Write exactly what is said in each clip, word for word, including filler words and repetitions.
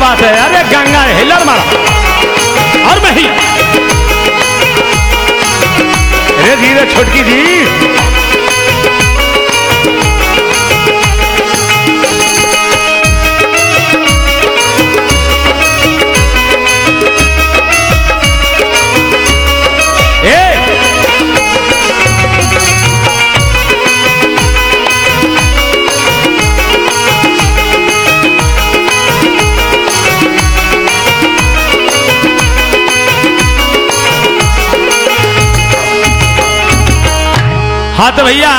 बात है, अरे गंगा हिलर मारा और मैं ही अरे धीरे छोटकी जी हाँ तो भैया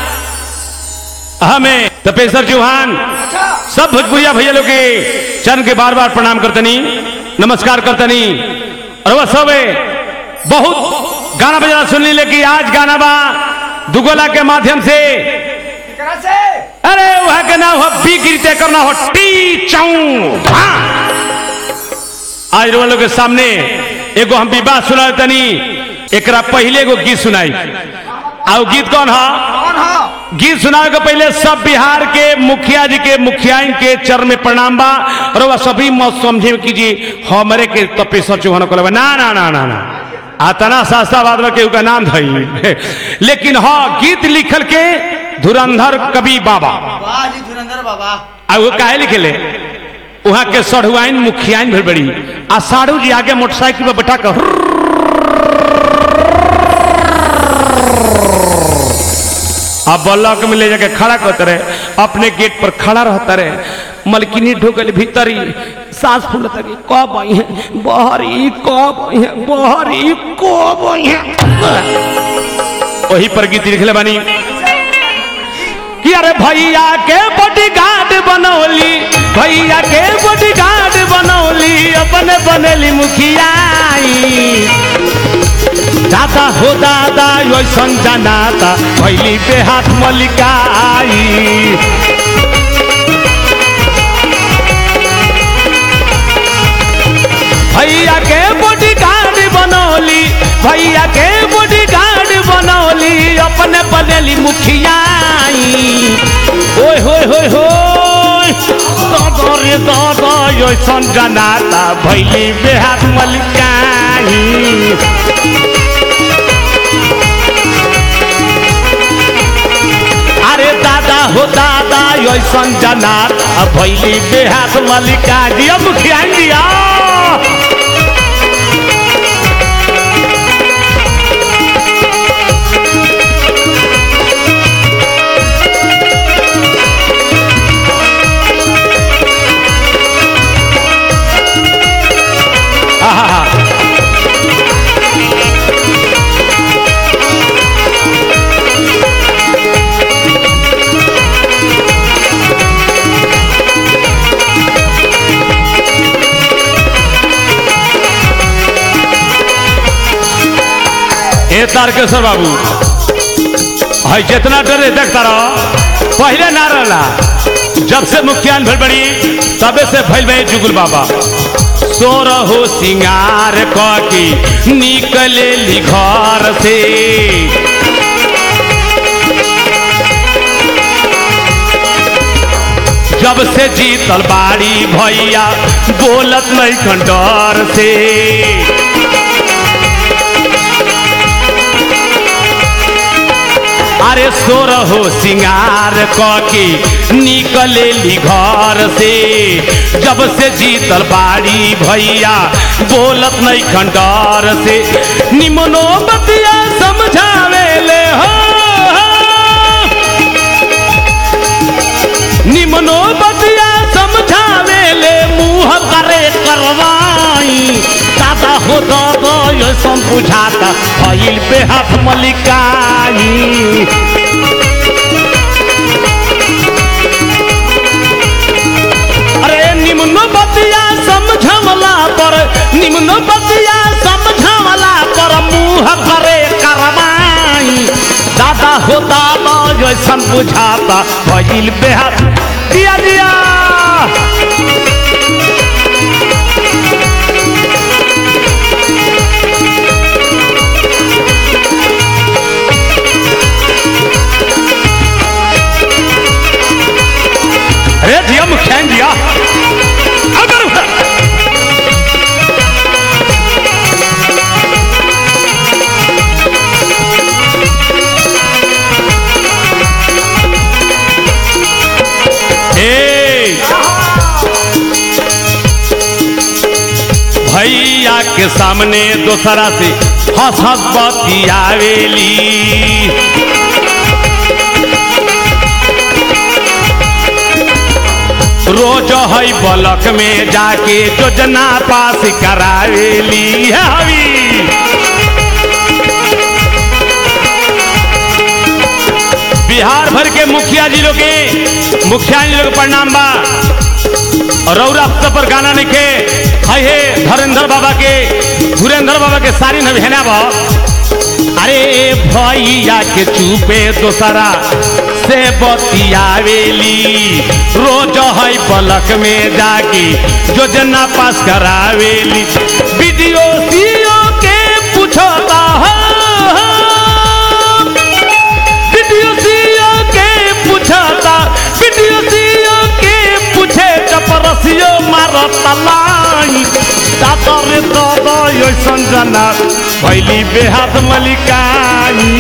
हमें तपेश्वर चौहान सब भोजपुरिया भैया लोग के चरण के बार बार प्रणाम करतनी, नमस्कार करतनी। और वह सब बहुत गाना बजाना सुन ली, लेकिन आज गाना बा दुगोला के माध्यम से, अरे वह के नाम हो बीते करना हो टी चाऊ। आज लोग के सामने एगो हम विवाह सुना तनी, एकरा पहले एगो गीत सुनाई। और गीत कौन है? गीत सुनाने के पहले सब बिहार के मुखिया जी के मुखिया के चरण में प्रणाम बा। और वह सभी मत समझे कीजिए हमारे के तपेश्वर चौहान को ना ना ना ना ना आतना शास्त्राबाद में केहू का नाम धई लेकिन हाँ गीत लिखल के धुरंधर कवि बाबा धुरंधर बाबा आ वो काहे लिखले वहां के सढ़ुआइन मुखियाइन भर बड़ी आ साढ़ू जी आगे मोटरसाइकिल पर बैठा कर अब ब्लॉक में ले जाके खड़ा करते रहे, अपने गेट पर खड़ा रहता रहे। मलकिनी ढुकल भीतरी सांस फूलता कि कब आई है बहरी, कब आई है बहरी, कब आई है। वही पर गीत लिखले बानी कि अरे भैया के बॉडीगार्ड बनौली, भैया के बॉडीगार्ड बनौली, अपने बनेली मुखियाई। दादा हो दादा योसन जनाता भैली बेहाथ मलिकाई। भैया के बॉडीगार्ड बनौली, भैया के बॉडीगार्ड बनौली, अपने बनेली मुखियाई। ओए होए होए होए दादा रे दादा योसन जनाता भैली बेहाथ मलिकाई। अरे दादा हो दादा योसन जनात भैली बेहाथ मलिका दिया मुखिया दिया। तारकेश्वर बाबू है जितना डरे देखता रहो पहले ना रहला, जब से मुखिया भर बड़ी तबे से भैल भाई जुगुल बाबा। सोर हो सिंगार की निकले ली घर से, जब से जीतल बाड़ी भैया बोलत नहीं खंडर से। अरे सोर हो सिंगार की निकले ली घर से, जब से जीतल बाड़ी भैया बोलत नहीं खंडर से। निमनो बतिया समझावे ले हो, निमनो बतिया समझावे ले मुँह करे करवाई। दादा हो दादा ये सब बुझाता भइल बेहाथ मलिकाई। अरे निम्न बतिया समझवला पर, निम्न बतिया समझवला पर मुँह करे करवाई। दादा हो दादा ये सब बुझाता भइल बेहाथ दिया दिया। अरे दिया मुखिया दिया अगर के सामने दोसरा से हंस हंस बतियावेली। रोज है बलक में जाके योजना पास करावेली। हवी बिहार भर के मुखिया जी लोग के मुखिया जी लोग प्रणाम बा। रौरा पर गाना लिखे है हे धरेंद्र बाबा के धुरेंद्र बाबा के सारी नवेना बा। अरे भैया के चुपे दोसरा से बतियावेली। रोज है पलक में जाके योजना पास करावेली। वीडियो सीओ के पूछता है, वीडियो सीओ के पूछता, वीडियो सीओ के पूछे चपरसियो मारता लाई। दादा रे दादा ऐसन जना भैली बेहात मलिकाई।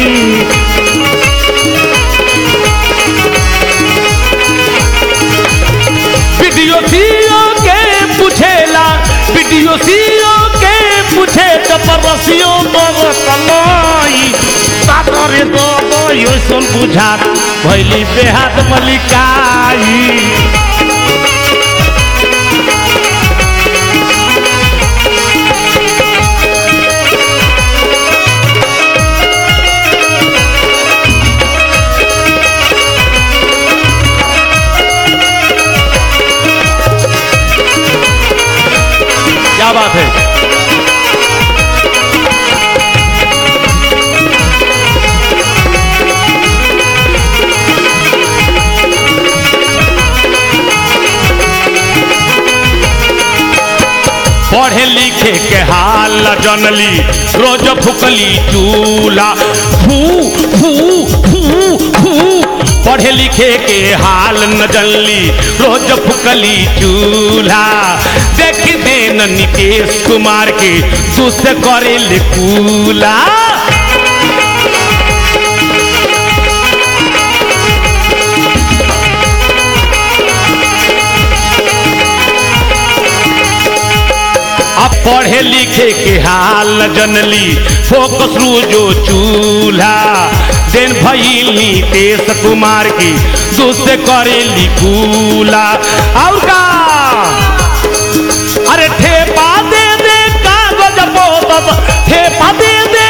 वीडियो सीओ के पूछेला, वीडियो सीओ के पूछे चपरसियो मारता लाई। दादा रे दादा ऐसन बुझात भैली बेहात मलिकाई। क्या बात है। पढ़े लिखे के हाल जनली रोज फुकली चूल्हा। फू फू फू फू पढ़े लिखे के हाल न जनली रोज फुकली चूल्हा। देख देन नीतीश कुमार के दुष्ट करे ले कूला। अब पढ़े लिखे के हाल जनली फोकस रोजो चूल्हा। देन भइल नीतीश कुमार की दुष्ट करे लिकूला। और का अरे ठेपा दे दे कागज पोतत, ठेपा दे दे,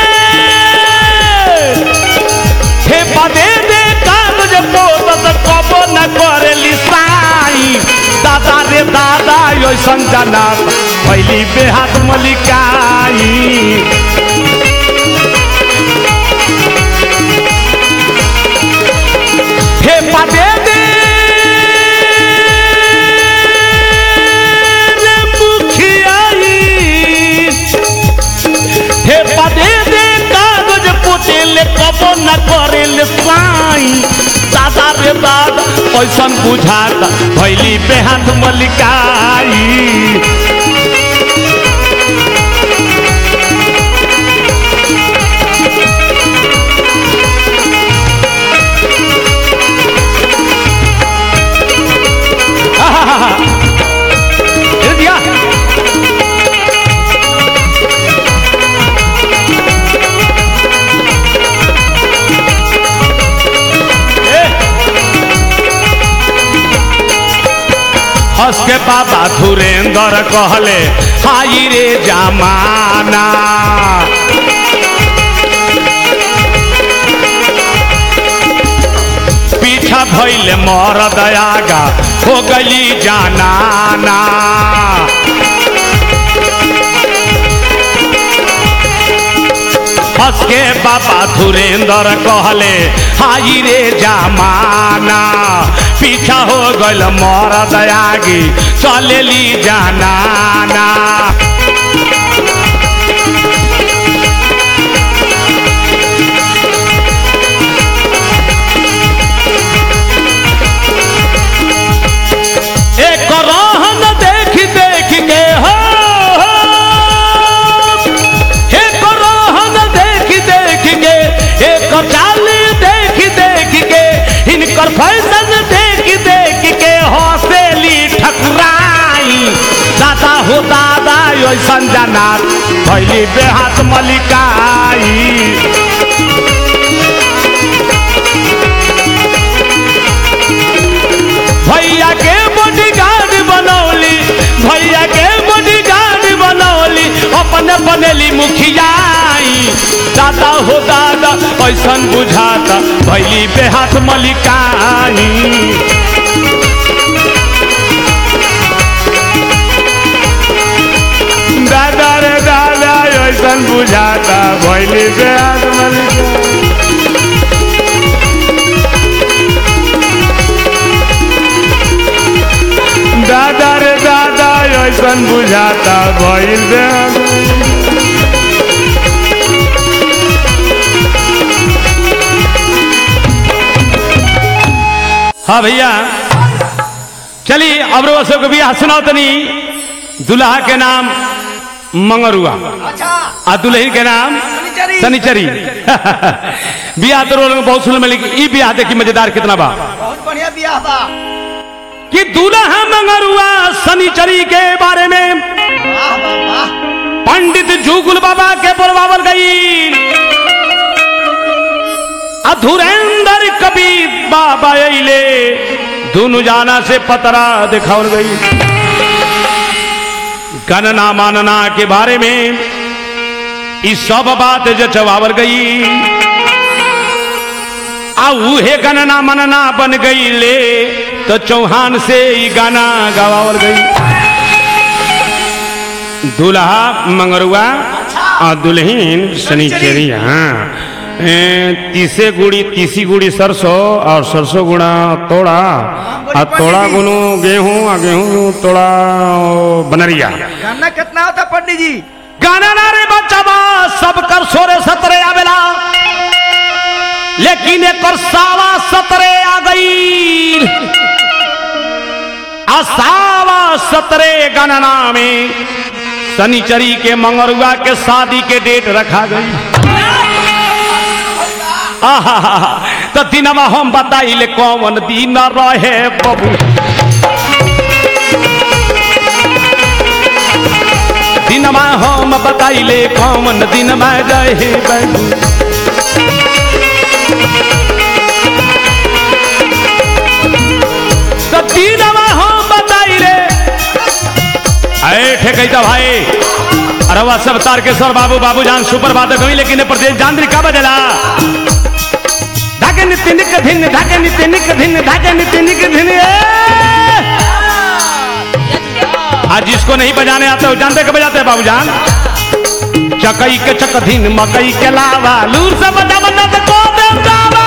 ठेपा दे दे कागज पोतत कब न करे लिसाई। दादा रे दादा ऐसन जना भैली बेहात मलिकाई। ठेपा दे दे मुखियाई, ठेपा दे दे कागज पोतेले कब न करेले साई। दादा रे दादा ऐसन बुझाता भैली बेहात मलिकाई। हंस के बाबा धुरेंद्र कहले हाई रे जमाना। पीछा भइले मर दयागा हो गली जानाना। हंस के बाबा धुरेंद्र कहले हाई रे जमाना। पीछा हो गल मर दयागी चलेली जानाना। एक रहन देख देख के हो, एक रहन देख देख के, एक चाल देख देख के, इनकर फैशन देख देख के हौसली ठकुराई। दादा हो दादा भैली बेहात मलिकाई। भैया के बॉडीगार्ड बनौली, भैया के बॉडीगार्ड बनौली, अपने बनेली मुखियाई। दादा हो दादा ऐसन बुझाता भैली बेहात मलिकाई। दादा रे दादा ऐसन बुझाता भैली बेहात मलिकाई। दादा रे दादा ऐसन बुझाता भइल बेहात। हाँ भैया चलिए अब सब को बियाह सुनाओ तनी। दुल्हा के नाम मंगरुआ आ दुल्हन के नाम सनिचरी। बियाह तो रोल में बहुत सुन में, लेकिन ई बियाह देखी मजेदार कितना बा। बहुत बढ़िया बियाह बा कि दूल्हा मंगरुआ सनिचरी के बारे में वाह वाह वाह। पंडित जुगुल बाबा के बोलवावल गई। अधुरेंद्र कबीर बाबा अइले, दोनों जाना से पतरा दिखावल गई। गणना मानना के बारे में इस सब बात जचवावल गई। आ उहे गणना मनना बन गई ले तो चौहान से ही गाना गवावल गई। दूल्हा मंगरुआ और दुल्हन सनिचरी। हाँ तीसे गुड़ी तीसी गुड़ी सरसों और सरसों गुड़ा तोड़ा और तोड़ा गुनो गेहूं और गेहूं तोड़ा बनरिया। गाना कितना होता पंडित जी? गाना ना रे बच्चा बा सब कर सोरे सतरे आवेला, लेकिन एक सावा सतरे आ गई। सावा सतरे गणना में सनिचरी के मंगरुआ के शादी के डेट रखा गई। तो दिनमा हम बताइले कौन दिन रहे बबू। दिनमा हम बताइले कौन दिन में रहे बबू। तो दिनमा हम बताइले ऐठे कही था भाई। अरे वह सब तारकेश्वर बाबू बाबू जान सुपर बात कही, लेकिन प्रदेश जान का बदला धागे नित्य निक धिन धागे नित्य निक धिन धागे नित्य निक धिन। आज जिसको नहीं बजाने आते हो जानते के बजाते हैं बाबू जान। चकई के चक धिन मकई के लावा लूर से बजा बजा तो को देवतावा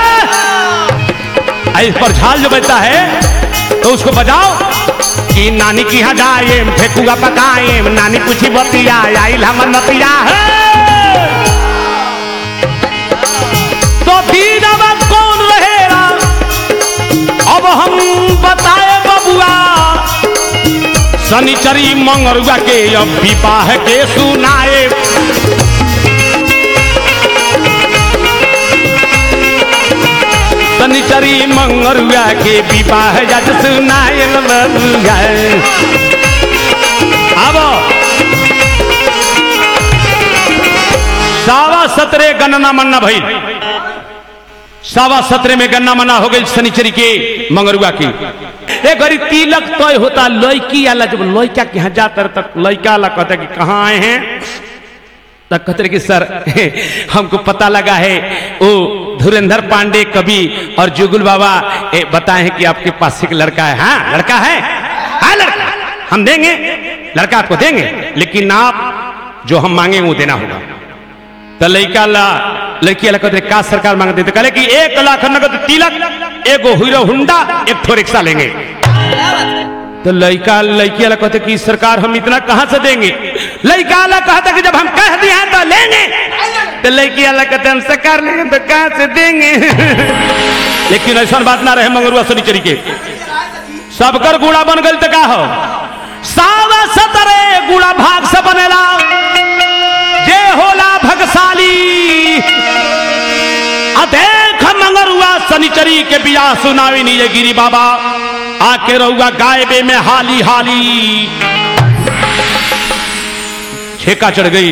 है। इस पर झाल जो बजता है तो उसको बजाओ कि नानी की यहाँ जाए फेंकूगा पकाए, नानी पूछी बतिया आइल हम नतिया है। तो दीनवा कौन रहेगा अब हम बताए बबुआ। सनिचरी मंगरुआ के अब विवाह के सुनाए। सनिचरी मंगरुआ के विवाह जज सुनाए बबुआ। अब सावा सतरे गणना मनना भई। सावा सतरे में गन्ना मना हो गई सनिचरी के मंगरुआ की। एक घड़ी तिलक तय तो होता लड़की आला, जब लड़का के यहाँ जाता तक लड़का आला कहता कि कहाँ आए हैं, तब कहते कि सर हमको पता लगा है वो धुरेंद्र पांडे कवि और जुगुल बाबा बताए हैं कि आपके पास एक लड़का है। हाँ लड़का है, हाँ लड़का हम देंगे, लड़का आपको देंगे, लेकिन आप जो हम मांगे वो देना होगा। तो लड़का ला लड़की वाला कहते का सरकार मांगते थे, कहले कि एक लाख नगद तिलक, एक हीरो हुंडा, एक ठो रिक्शा लेंगे। तो लड़का लड़की वाला कहते कि सरकार हम इतना कहां से देंगे। लड़का वाला कहता कि जब हम कह दिए हैं तो लेंगे। तो लड़की वाला कहते हम सरकार लेंगे तो कहां से देंगे। लेकिन ऐसा बात ना रहे मंगरुआ सनिचरी के, सबकर गुड़ा बन गल तो का हो। सावा सतरे गुड़ा भाग से बनेला, जे होला भगशाली। देख मंगरुआ सनिचरी के बियाह सुनावी नीचे गिरी बाबा आके रहुआ गायबे में हाली हाली। छेका चढ़ गई,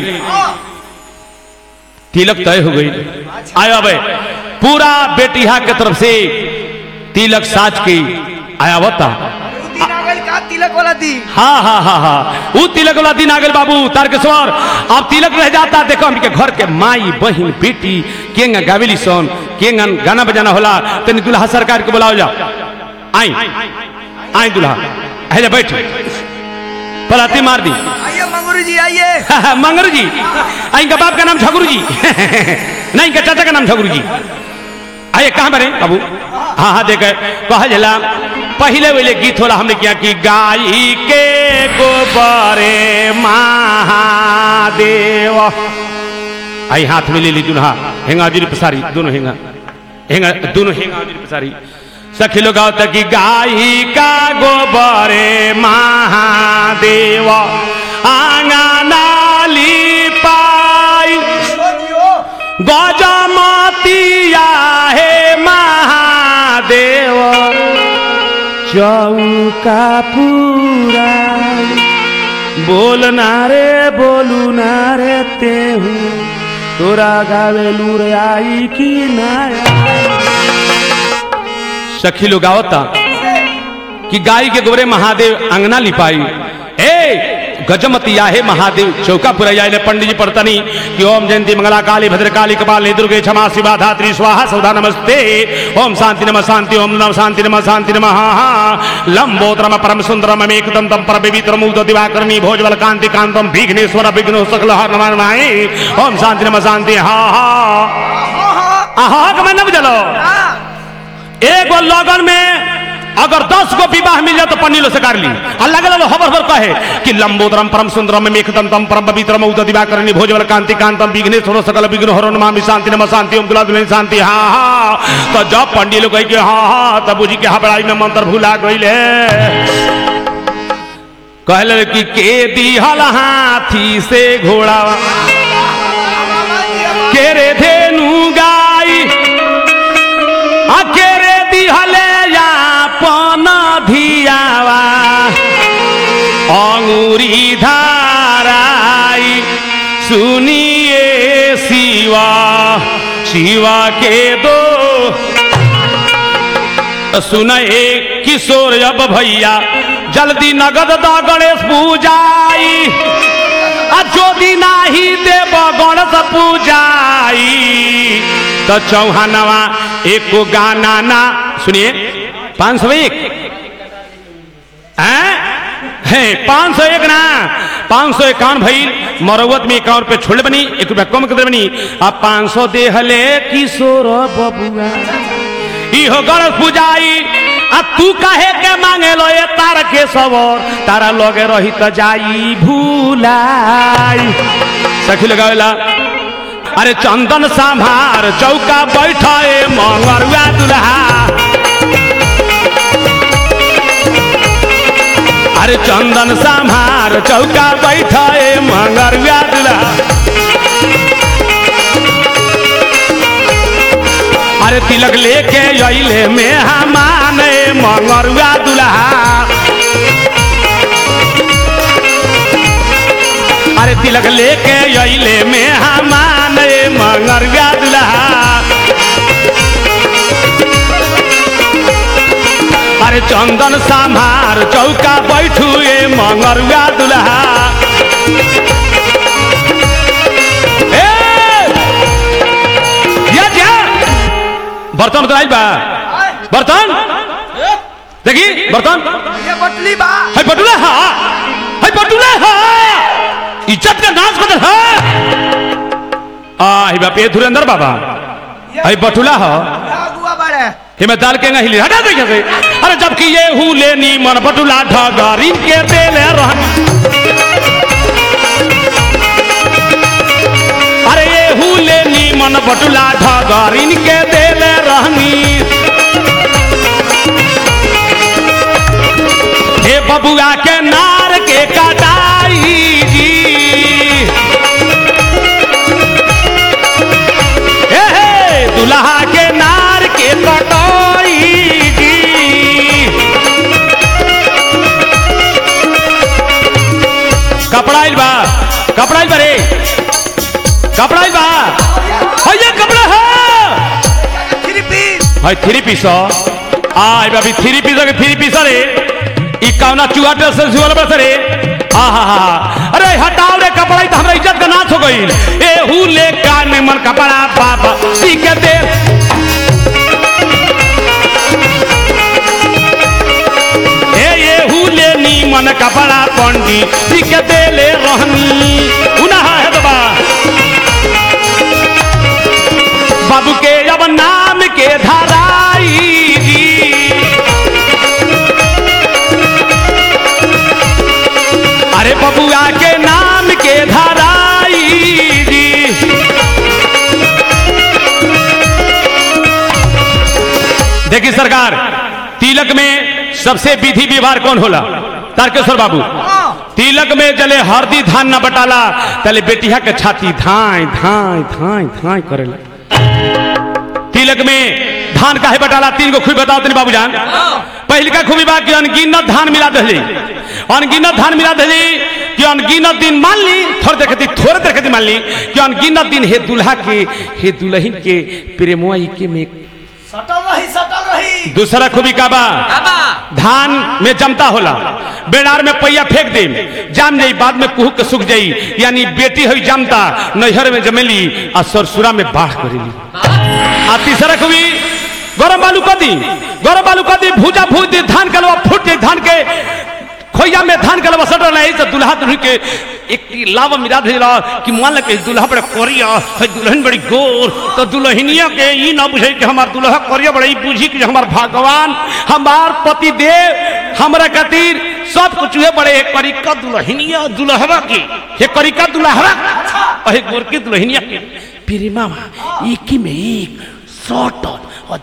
तिलक तय हो गई। आया अब पूरा बेटिया के तरफ से तिलक साज की आया बता दिन आ गइल का तिलक वाला दिन। हाँ हाँ हाँ हाँ वो तिलक वाला दिन आ गए बाबू तारकेश्वर। अब तिलक रह जाता देखो हमके घर के माई बहन बेटी केंगा गावेली सोन केंगा गाना बजाना होला तनी दुल्हा सरकार के बुलाओ जा। आई आई दुल्हा है जा बैठ पलाती मार दी। आइए मंगरू जी आइए। मंगरू जी आई का बाप का नाम झगरू जी नहीं का चाचा का नाम झगरू जी। आइए कहाँ बने बाबू। हाँ हाँ देखे कहा जला पहले वाले गीत होला हमने किया कि गाई के गोबरे महादेव। आई हाथ में ले ली दुल्हा हेंगा जी पसारी दोनों हेंगा हेंगा दोनों हेंगा जी पसारी सखी लोग आओ तक गाई का गोबरे महादेव आंगनाली पाई गजमतिया है महादेव चौका पूरा बोलना रे बोलू ना रे तेहू तोरा गावे लूर आई की नाया। सखी लोग आवता कि गाय के गोबरे महादेव अंगना लिपाई ए गजमतिया है महादेव चौका पुरैया ने पंडित जी पढ़तनी कि ओम जयंती मंगला काली भद्र काली कपाली दुर्गे क्षमा शिवा धात्री स्वाहा सौदा नमस्ते ओम शांति नमः शांति ओम नमः शांति नमः शांति नमः लंबोदरम परम सुंदरम अमेकदम तम पर पवित्रम उद दिवाकरणी भोजबल कांति कांतम विघ्नेश्वर विघ्नो सकल हर नमः ओम शांति नमः शांति हा हा आहा के मन बजलो। एक लगन में अगर दस को विवाह मिल जाए तो पन्नीलो से कर ली अलग अलग हबर हबर कहे कि लंबोदरम परम सुंदरम मेघदम तम परम पवित्रम उद दिवाकरणी भोजबल कांति कांतम विघ्नेश्वर सकल विघ्न हरो नमामि शांति नमः शांति ओम दुला दुल्हन शांति हाँ हाँ। तो जब पंडित लोग कहे कि हाँ हाँ तब बुझी के हबड़ाई में मंत्र भूला गईले कहले कि के दिहल हाथी से घोड़ा के रे धेनु गाई अकेरे दिहले धियावा अंगूरी धाराई सुनिए शिवा शिवा के दो सुनए किशोर अब भैया जल्दी नगद द गणेश पूजाई ज्योति नाही देव गणेश पूजाई तो चौहानवा एक गाना ना सुनिए पांच सौ एक है पांच सौ एक ना पांच सौ इक्यावन भाई मरवत में इक्यावन पे छोड़ बनी एक रुपया कम कर बनी अब पांच सौ देहले किशोर बबुआ इहो गणेश पूजाई अब तू काहे के मांगे लो ये तार के सवर तारा लगे रही तो जाई भूलाई। सखी लगावेला अरे चंदन संभार चौका बैठाए मंगरुआ दुल्हा अरे चंदन संभार चौका बैठाए मंगरुआ दुल्हा अरे तिलक लेके अइले में हमान मंगरुआ दुल्हा अरे तिलक लेके अइले में हमान मंगरुआ दुल्हा अरे चंदन संभार चौका बैठू ए मंगरुआ दुल्हा बर्तन तो आई बा बर्तन देखी बर्तन ये बटली बा है बटुला हा है बटुला हा इज्जत का नाश बदल हा आ ही बाप ये धुरंधर बाबा है बटुला हा अगुआ बाड़े कि मैं दाल के नहीं हटा दे कैसे अरे जबकि ये हुले नी मन बटुला ढगारी के देले रहन अरे ये हुले नी मन बटुला ढगारी के देले रहनी हे बबुआ के नार के कटाई जी हे हे दुल्हा के नार के कटाई जी कपड़ा बा कपड़ा है थ्री पीस आई बाबी थ्री पीस के थ्री पीस रे ई कौना चूहा ड्रेस से सिवल बस रे आहा अरे हटाओ रे कपड़ा तो हमरा इज्जत का नाश हो गई एहू ले कान में मन कपड़ा बाबा सी के दे ए एहू ले नी मन कपड़ा पंडित सी के दे ले रहनी उना है तो बा बाबू के अब नाम के धराई अरे बबुआ के नाम के धराई देखिए सरकार तिलक में सबसे विधि व्यवहार कौन होला तारकेश्वर बाबू तिलक में जले हरदी धान न बटाला तले बेटिया के छाती धाई धाई धाई धाई करेला तिलक में धान काहे बटाला तीन को खूब बताओ तनी बाबूजान पहली का खूबी बा कि अनगिनत धान मिला दहली अनगिनत धान मिला दहली कि अनगिनत दिन मान ली थोड़े देर खातिर थोड़े देर खातिर मान ली कि अनगिनत दिन हे दुल्हा के हे दुल्हन के प्रेमवा के में सटल रही सटल रही दूसरा खूबी का बा धान में जमता होला बेड़ार में पैया फेंक दे जाम जाई बाद में कुहू के सूख जाई यानी बेटी हुई जमता नैहर में जमेली और ससुरा में बाढ़ करेली आ तीसरा खूबी गरम बालू कर दी गरम बालू कर दी भूजा भूज दी धान कलवा फूट जाए धान के खोइया में धान कलवा सटल नहीं तो दुल्हा दुल्हन के एक लावा मिला देला कि मान लगे दुल्हा बड़े कोरिया है दुल्हन बड़ी गोर तो दुल्हनिया के ई ना बुझे कि हमार दुल्हा कोरिया बड़ी बुझी कि हमार भगवान हमार पति देव हमरा खातिर सब कुछ हुए बड़े एक करिका दुल्हनिया दुल्हवा की हे करिका दुल्हवा अहे गोर की दुल्हनिया के प्रेमा एक ही में एक सटल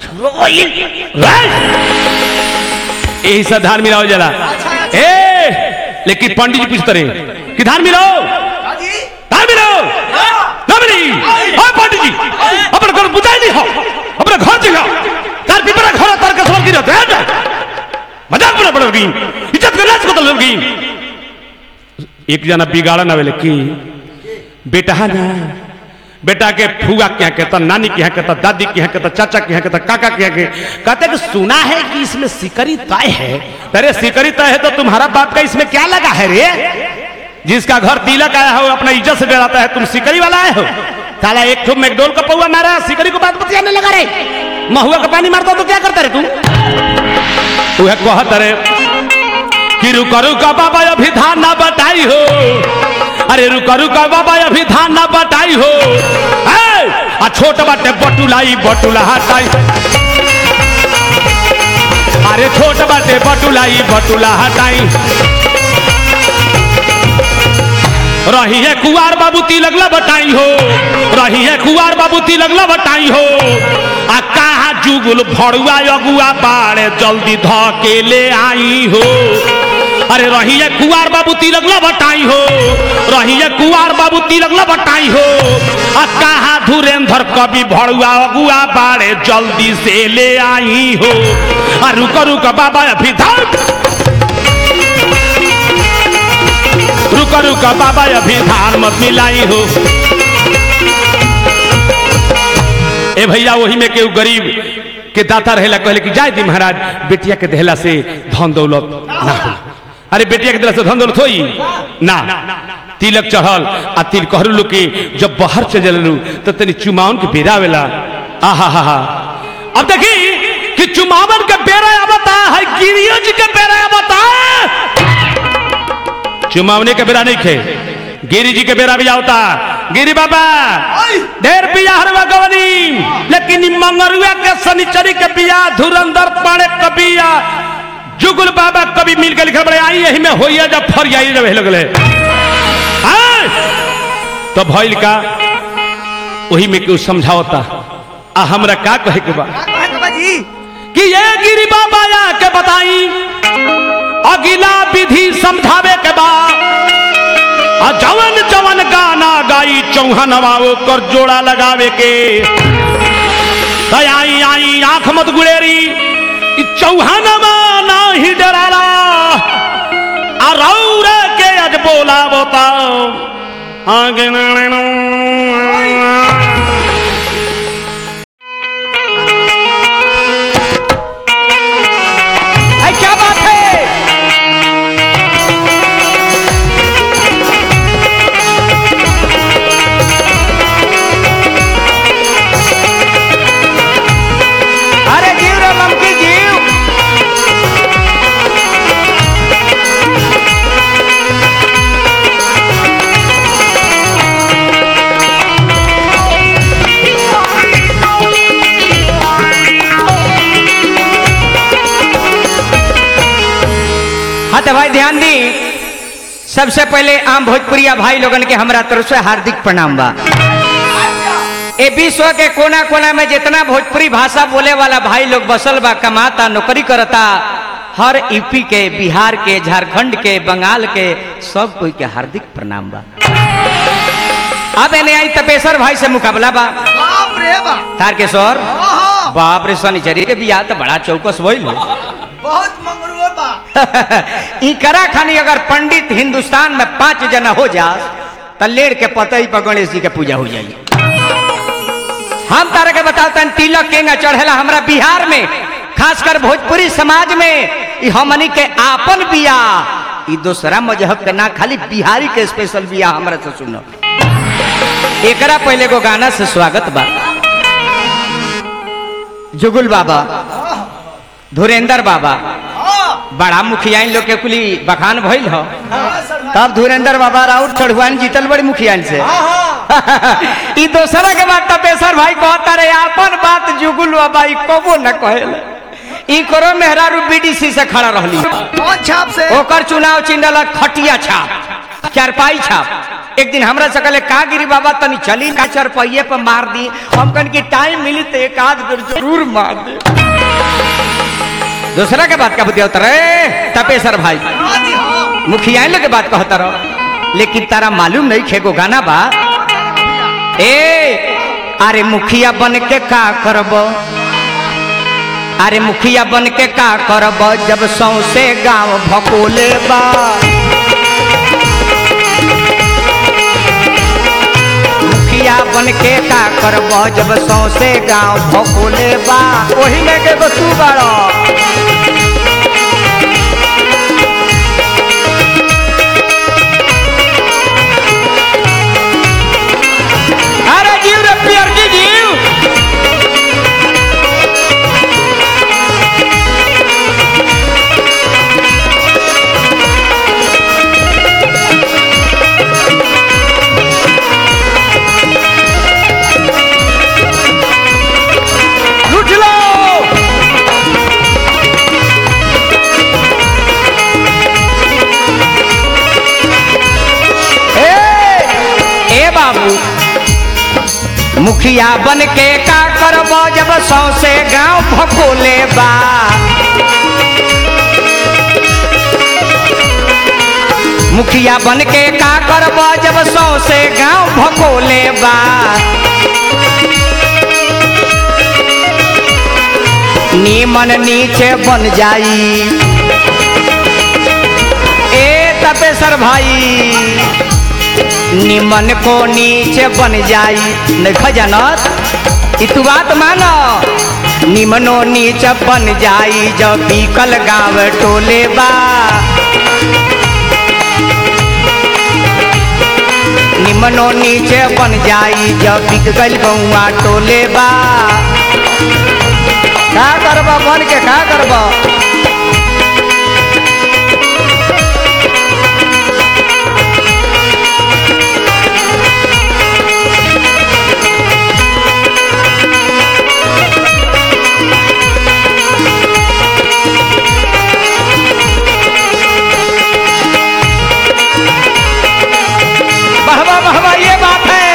यही सब धान मिलाओ जला ए लेकिन पंडित जी पूछते रहे कि धान मिलाओ धान मिलाओ ना मिली हाँ पंडित जी अपने घर बुझाई नहीं हो अपने घर जगह तार पिपरा घर तार का सवाल की रहते हैं मजाक बना पड़ गई इज्जत करना इसको तो गई एक जना बिगाड़ा ना वेले की बेटा ना बेटा के फुआ के यहाँ कहता नानी के यहाँ कहता दादी के यहाँ कहता चाचा के यहाँ कहता काका के यहाँ कहते कि सुना है कि इसमें सिकरी तय है अरे सिकरी तय है तो तुम्हारा बाप का इसमें क्या लगा है रे जिसका घर तिलक आया हो अपना इज्जत से डराता है तुम सिकरी वाला आए हो साला एक ठो मैकडोल का पौवा मारा सिकरी को बात बतियाने लगा रे महुआ का पानी मारता तो क्या करता रे तुम तू है कहत रे कि रुका रुका बाबा अभी धान ना बताई हो अरे रुका रुका बाबा अभी धान ना बटाई हो आ छोट बाटे बटुलाई बटुला हटाई अरे छोट बाटे बटुलाई बटुला हटाई रही है कुआर बाबू तिलक ला बटाई हो रही है कुआर बाबू तिलक ला बटाई हो आ कहा जुगुल भड़ुआ अगुआ बाड़े जल्दी ध के ले आई हो अरे रही है कुआर बाबू तिलक ला बटाई हो रही है कुआर बाबू तिलक ला बटाई हो आ कहा धुरेंद्र कवि भड़ुआ अगुआ बाड़े जल्दी से ले आई हो आ रुक रुक बाबा अभी धान रुक रुक बाबा अभी धान मत मिलाई हो ए भैया वही में केहू गरीब के दाता रहेला कहले कि जाय दी महाराज बेटिया के देहला से धन दौलत ना हो अरे बेटिया के देहला से धन दौलत होई ना तिलक चढ़ल आ तिल कहरु लोग के जब बाहर चल जलू तो तनी चुमावन के बेरा आवेला आहा हा हा अब देखी कि चुमावन के बेरा आवता है गिरियो जी के बेरा आवता चुमावने के बेरा नहीं खे गिरी जी के बेरा भी आवता गिरी बाबा ढेर पिया हरवा गवनी लेकिन मंगरुआ के शनिचरी के पिया धुरंधर पाड़े कबिया जुगुल बाबा कभी मिल के लिखल बड़े आई यही में होइया जब फर जाई जब लगले तो भइल का वही में क्यों समझावता आ हमरा का कहे के बा कि ये गिरी बाबा या के बताई अगिला विधि समझावे के बा आ जवन जवन गाना गाई चौहानवा ओकर जोड़ा लगावे के आई आई आंख मत गुड़ेरी चौहानवा नहीं डराला आ रौरे के आज बोला बताओ आगे ध्यान दी। सबसे पहले आम भोजपुरिया भाई लोगन के हमरा तरफ से हार्दिक प्रणाम बा। ए विश्व के कोना कोना में जितना भोजपुरी भाषा बोले वाला भाई लोग बसल बा, कमाता, नौकरी करता, हर यूपी के, बिहार के, झारखंड के, बंगाल के, सब कोई के हार्दिक प्रणाम बा। अब एने आई तपेश्वर भाई से मुकाबला बा। बाप रे बाप। तारकेश्वर हाँ, बाप रे, शनिचरी के बियाह तो बड़ा चौकस भइल। बहुत मंगरुआ बा। ई करा खानी अगर पंडित हिंदुस्तान में पांच जना हो जा तो लेड़ के पतई पर गणेश जी के पूजा हो जाई। हम तारा के बताता तिलक केंगा चढ़ेला हमरा बिहार में, खासकर भोजपुरी समाज में ई हमनी के आपन बिया, ई दूसरा मजहब के ना, खाली बिहारी के स्पेशल बिया हमरा से सुनो। एकरा पहले को गाना से स्वागत बा। जुगुल बाबा, धुरेंद्र बाबा, बड़ा मुखिया इन लोग के कुली बखान भइल हो, तब धुरेंद्र बाबा राउत चढ़ुआन जीतल बड़ी मुखिया से। ई दोसरा के बात तपेश्वर भाई कहता रहे, आपन बात जुगुल बाबा ई कबो न कहेला। ई करो मेहरारू बीडीसी से खड़ा रहली, कौन छाप से? ओकर चुनाव चिन्हल खटिया छाप, चारपाई छाप। एक दिन हमरा से कहले का गिरी बाबा तनी चली का चारपाइये पर मार दी। हम कन की टाइम मिली तो एक आध बेर जरूर मार दे। दूसरा के बात का बुद्धि होता रहे तपेश्वर भाई, मुखिया लोग के बात कहता रहो, लेकिन तारा मालूम नहीं खेगो गाना बा। ए अरे मुखिया बन के का करब, अरे मुखिया बन के का करब, जब सौसे गांव भकोले बा। मुखिया बन के का करब, जब सौसे गांव भकोले बा। वही में के तू बाड़ो। अरे जीव रे पियर की जीव, लूट लो। ए बाबू, मुखिया बन के का करब, जब सौसे गांव भकोले बा। मुखिया बन के का करब, जब सौसे गांव भकोले बा। नीमन नीचे बन जाई, ए तपेश्वर भाई, निमन को नीचे बन जाई। नहीं जानत ई तू बात मानो, निमनो नीचे बन जाई, जब बीकल गाँव टोले बा। निमनो नीचे बन जाई, जब बिक गल गौआ टोले बा। का करबा बन के का करबा? बहवा बहवा ये बात है।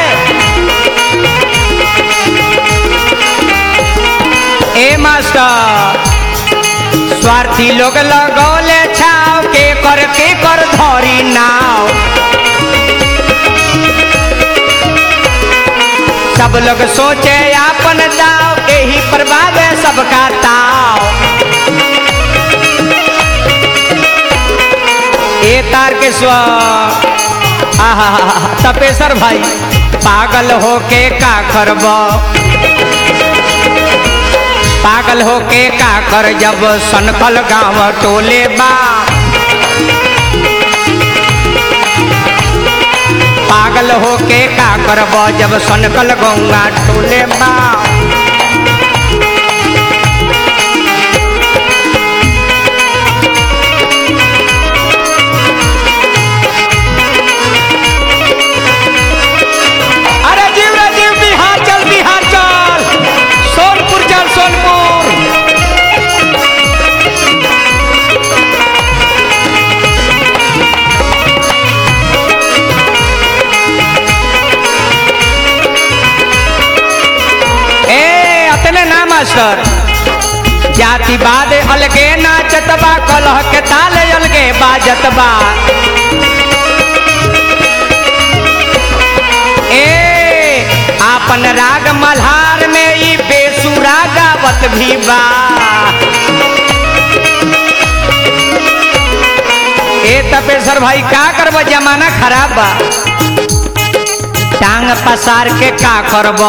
ए मास्टर, स्वार्थी लोग लगौले छाव, के कर के कर धरी नाव। सब लोग सोचे आपन दाव, यही प्रभाव है सबका ताव। ए तारकेश्वर, आहा तपेश्वर भाई, पागल होके का करब, पागल होके का कर, जब सनकल गाँव टोले बा। पागल होके का करब, जब सनकल गौआ टोले बा। अरे जीव रे जीव, बिहार चल, बिहार चल, सोनपुर चल, सोनपुर। अतने ना मास्टर जाति बाद अलगे नाचत बा कलह के ताल अलगे बाजत बा ए आपन राग मल्हार में ई बेसुरा गावत भी बा ए तपेश्वर भाई का करब जमाना खराब बा टांग पसार के का करब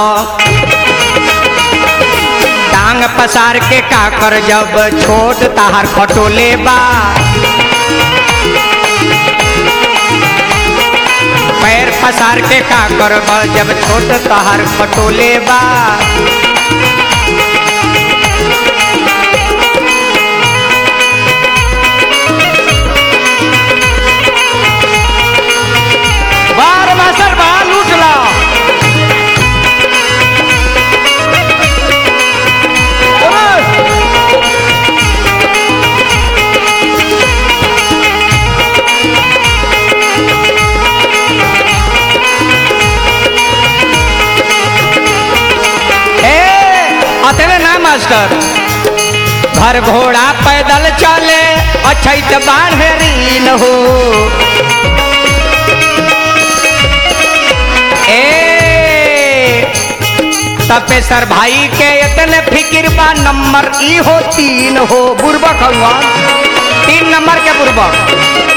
टांग पसार के का कर जब छोट ताहार खटोले बा पैर पसार के का करब जब छोट ताहार खटोले बा बार मास्टर बा लूट ला अतने ना मास्टर घर घोड़ा पैदल चले अछैत बाढ़ रीन हो ए तपेश्वर भाई के इतने फिक्र बा नंबर ई हो तीन हो बुर्बक हुआ तीन नंबर के बुर्बक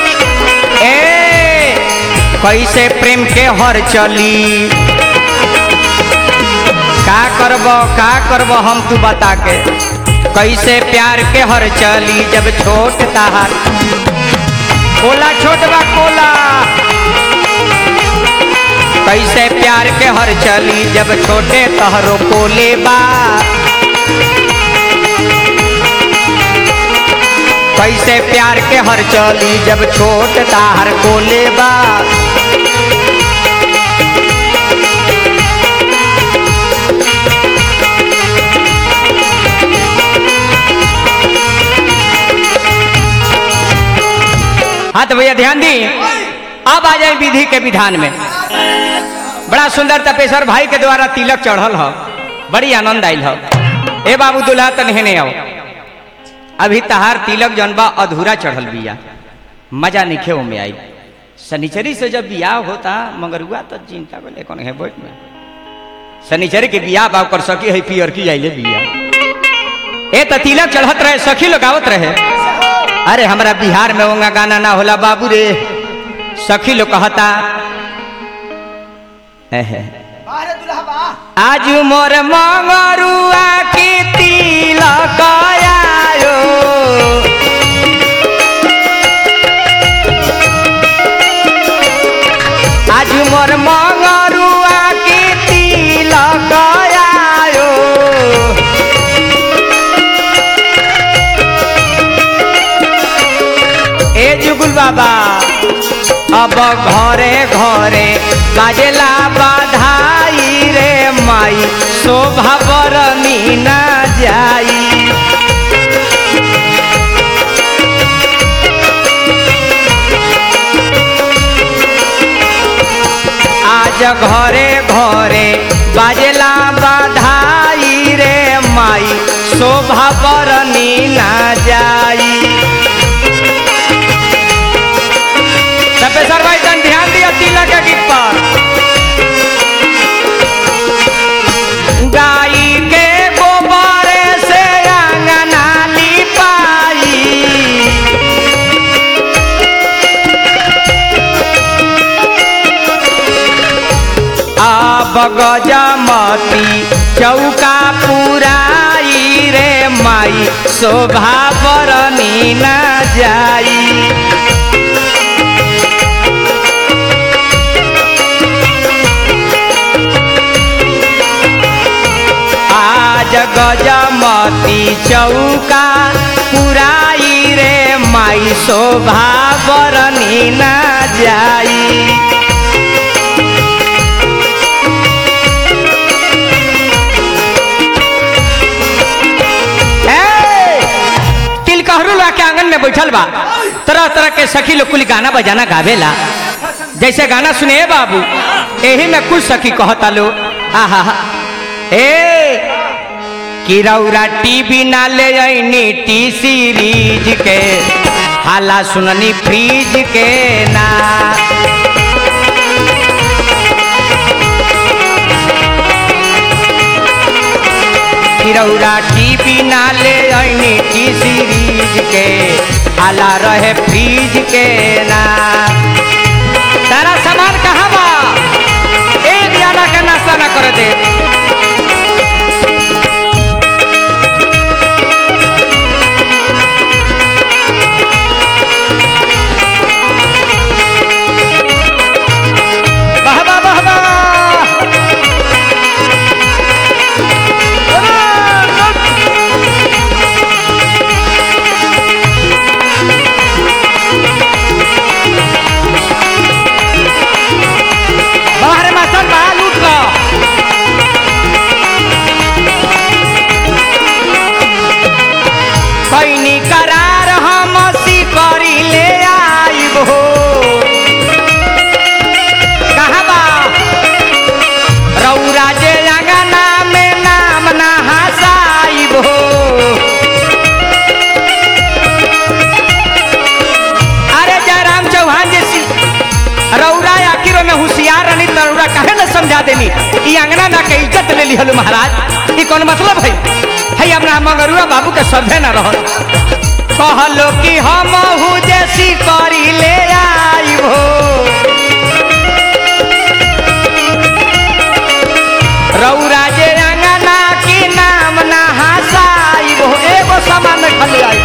ए कैसे प्रेम के हर चली का करब का करब हम तू बता के कैसे प्यार के हर चली जब छोट ताहार कोला छोट बा कोला कैसे प्यार के हर चली जब छोटे तहरो कोले बा कैसे प्यार के हर चली जब छोट ताहार कोले बा हाँ तो भैया ध्यान दी अब आ जाए विधि के विधान में बड़ा सुंदर तपेश्वर भाई के द्वारा तिलक चढ़ल हो बड़ी आनंद आयल हो ए बाबू दुल्हा तनहेने आओ अभी तहार तिलक जनबा अधूरा चढ़ल बिया मजा नहीं खे में आई शनिचरी से जब बियाह होता मगरुआ तो चिंता को ले कौन है बैठ में शनिचरी के बियाह बाब कर सकी है पियर की जाइले बिया ए तो तिलक चढ़त रहे सखी लोग आवत रहे अरे हमारा बिहार में होगा गाना ना होला बाबू रे सखी लोग कहता है है आज मोर मंगरुआ की तिलक आयो आज मोर मंगरुआ की तिलक आयो ए जुगुल बाबा अब घरे घरे बाजेला बधाई रे माई शोभा बरनी ना जाई आज घरे घरे बाजेला बधाई रे माई शोभा बरनी ना जाई तपेश्वर भाई तन ध्यान दिया तिलक के गीत पर गाई के गोबर से आंगना लिपाई अब गजमती चौका पुराई रे माई शोभा बरनी ना जाई आज गजमती चौका पुराई रे माई शोभा बरनी ना जाई तिलकहरू के आंगन में बैठल बा तरह तरह के सखी लोग कुल गाना बजाना गावेला जैसे गाना सुने बाबू यही में कुछ सखी कहता लो आहा ए कि रौरा टीवी ना ले आईनी टी सीरीज के हाला सुननी फ्रीज के ना कि रौरा टीवी ना ले आईनी टी सीरीज के हाला रहे फ्रीज के ना तारा सामान कहाँ बा एक जाना का नाश्ता ना कर दे पैनी करार हम सी करी ले आइब हो कहाँ बा रौरा जे अंगना में नाम ना हसाइब हो अरे जयराम चौहान जैसी रौरा आखिर में होशियार रही तो रौरा काहे न समझा देनी ई अंगना ना के इज्जत ले ली हलू महाराज ई कौन मतलब है है अपना मंगरुआ बाबू के सभे न रह कहलो कि हम जैसी करी ले आई हो रौरा जे अंगना की नाम ना हसाई हो एगो सामान खाली आई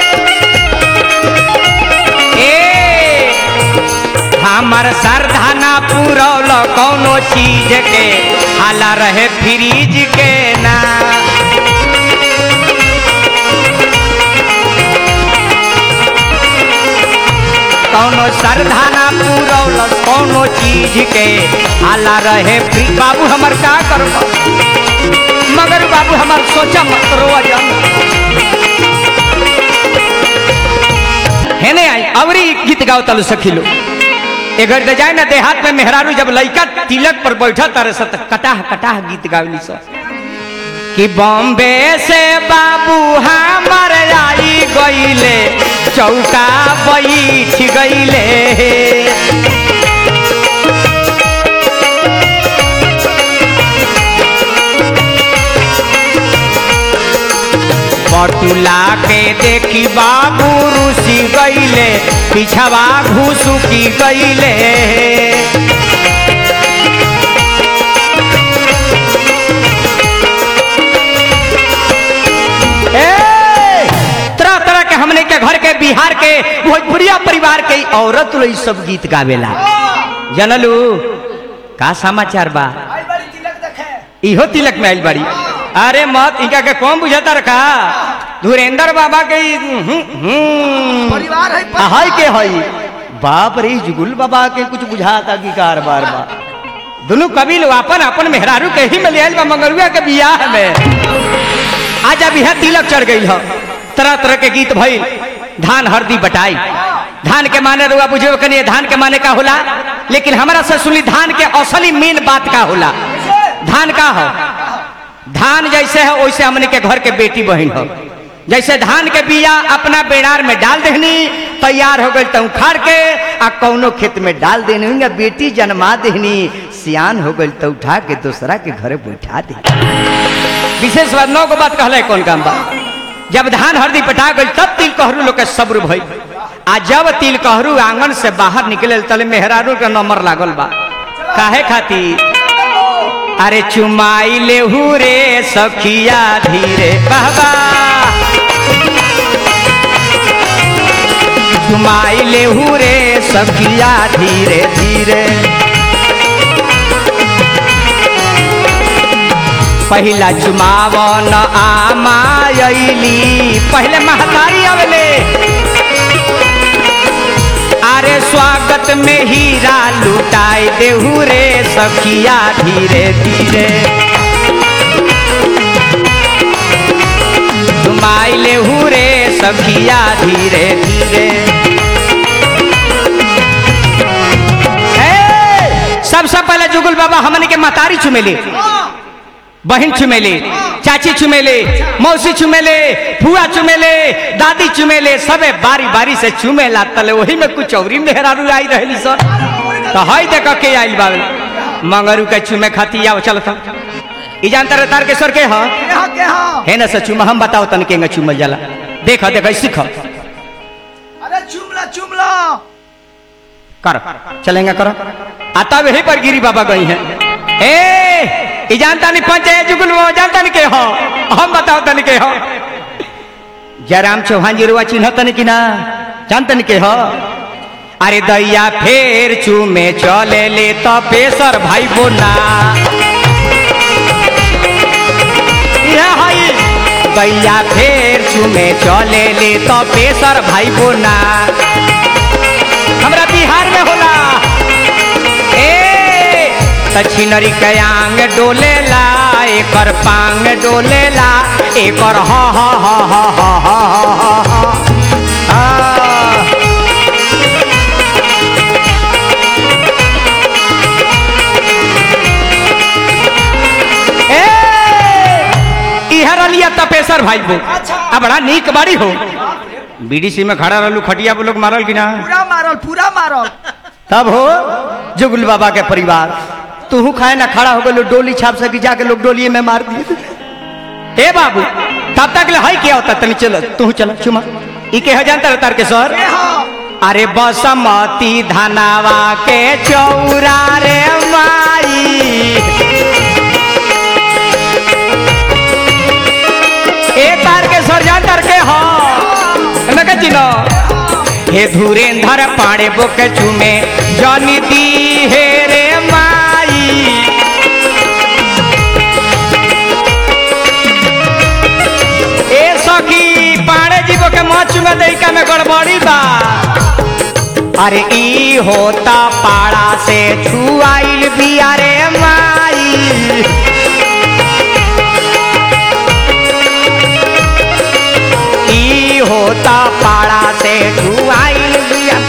ए हमर श्रद्धा ना पूरौल कौनो चीज के हाला रहे फ्रीज के ना कौनो श्रद्धा ना पूरौल कौनो चीज के हाला रहे फ्री बाबू हमर का करब मगर बाबू हमर सोचा मत रोआ जा हेने आई अवरी गीत गाओ तलु सखिलो एगर दे जाए ना देहात में मेहरारू जब लइका तिलक पर बैठा तारे सत कटाह कटाह गीत गावली स कि बॉम्बे से बाबू हमर आई गईले चौका बैठ गईले बटुला के देखी बाबू रुसी गईले पिछवा घुसुकी गईले तरह तरह के हमने के घर के बिहार के भोजपुरिया परिवार के औरत लोग सब गीत गावेला जनलू का समाचार बा इहो तिलक में आइल बाड़ी अरे मत इनका के कौन बुझाता रखा धुरेंद्र बाबा के परिवार है हाय के हई बाप रे जुगुल बाबा के कुछ बुझाता की कारबार बा दोनों कबील अपन अपन मेहरारू के ही में ले आइल बा मंगरुआ के बियाह में आज अब यह तिलक चढ़ गई है तरह तरह के गीत भई धान हरदी बटाई धान के माने रुआ बुझे कनिए धान के माने का होला लेकिन हमारा से सुनी धान के असली मेन बात का होला धान का हो धान जैसे है वैसे हमने के घर के बेटी बहन हो जैसे धान के बिया अपना बेड़ार में डाल देनी तैयार हो गई तो उखाड़ के आ कौनो खेत में डाल देनी बेटी जन्मा देनी सियान हो गई तो उठा के दूसरा के घरे बैठा दे विशेष बात नौ को बात कहले कौन काम बा जब धान हरदी पटा गई तब तिल कहरू लोग के सब्र भई आ जब तिल कहरू आंगन से बाहर निकले तले मेहरारू के नंबर लागल बा काहे खातिर अरे चुमाई ले रे सखिया धीरे बाबा चुमाई ले रे सखिया धीरे धीरे पहला चुमावन आमायली पहले महतारी आवेले अरे स्वागत में हीरा लुटाई देहू रे सखिया धीरे धीरे चुमाई लेहू रे सखिया धीरे धीरे सबसे पहले जुगुल बाबा हमने के महतारी चुमेली बहन चुमेले, चाची चुमेले, मौसी चुमेले, फुआ चुमेले, दादी चुमेले, सबे बारी बारी से चुमेला तले वही में कुछ औरी मेहरारू आई रहली सर। तो हई देख के आइल बावे मंगरू के चुमे खाती आओ चल था ई जानता रे तार के सर के हां के हाँ के हाँ है ना से चुमा हम बताओ तन के चुमल जाला देख देख सीख अरे चुमला चुमला कर चलेंगे करो आता वही पर गिरी बाबा गई है ए ई जानता नहीं पंचायत जुगुल वो जानता नहीं के हो हम बताओ तन के हो जयराम चौहान जी रुआ चिन्ह तन की ना जानता नहीं के हो अरे दैया फेर चूमे चले ले तो पेसर भाई बोना दैया फेर चूमे चले ले तो पेसर भाई बोना हमरा बिहार में होला ए तछिनरी कयांग डोलेला एकर पांग डोलेला एकर हा हा हा हा हा हा हा लिया तपेसर भाई बो अब बड़ा नीक बाड़ी हो बीडीसी में खड़ा रहलू खटिया पे लोग मारल कि ना पूरा मारल पूरा मारल तब हो जुगुल बाबा के परिवार तू खाए ना खड़ा हो गलो डोली छाप सकी जाके लोग डोलिए में मार दिए ए बाबू तब तक ले हाई क्या होता तनी चल तू चल चुमा ई के जानता तार के सर अरे बसमती धनावा के चौरा रे माई ए तार के सरजान तार के हो न के चिनो हे धुरेंधर पाड़े बोके चुमे जानी दी हे रे माई ए सखी पाड़े जी बोके मत चुमे देइका में गड़बड़ी बा अरे ई होता पाड़ा से छुआइल बिया रे माई होता पाड़ा से छुआइल बिया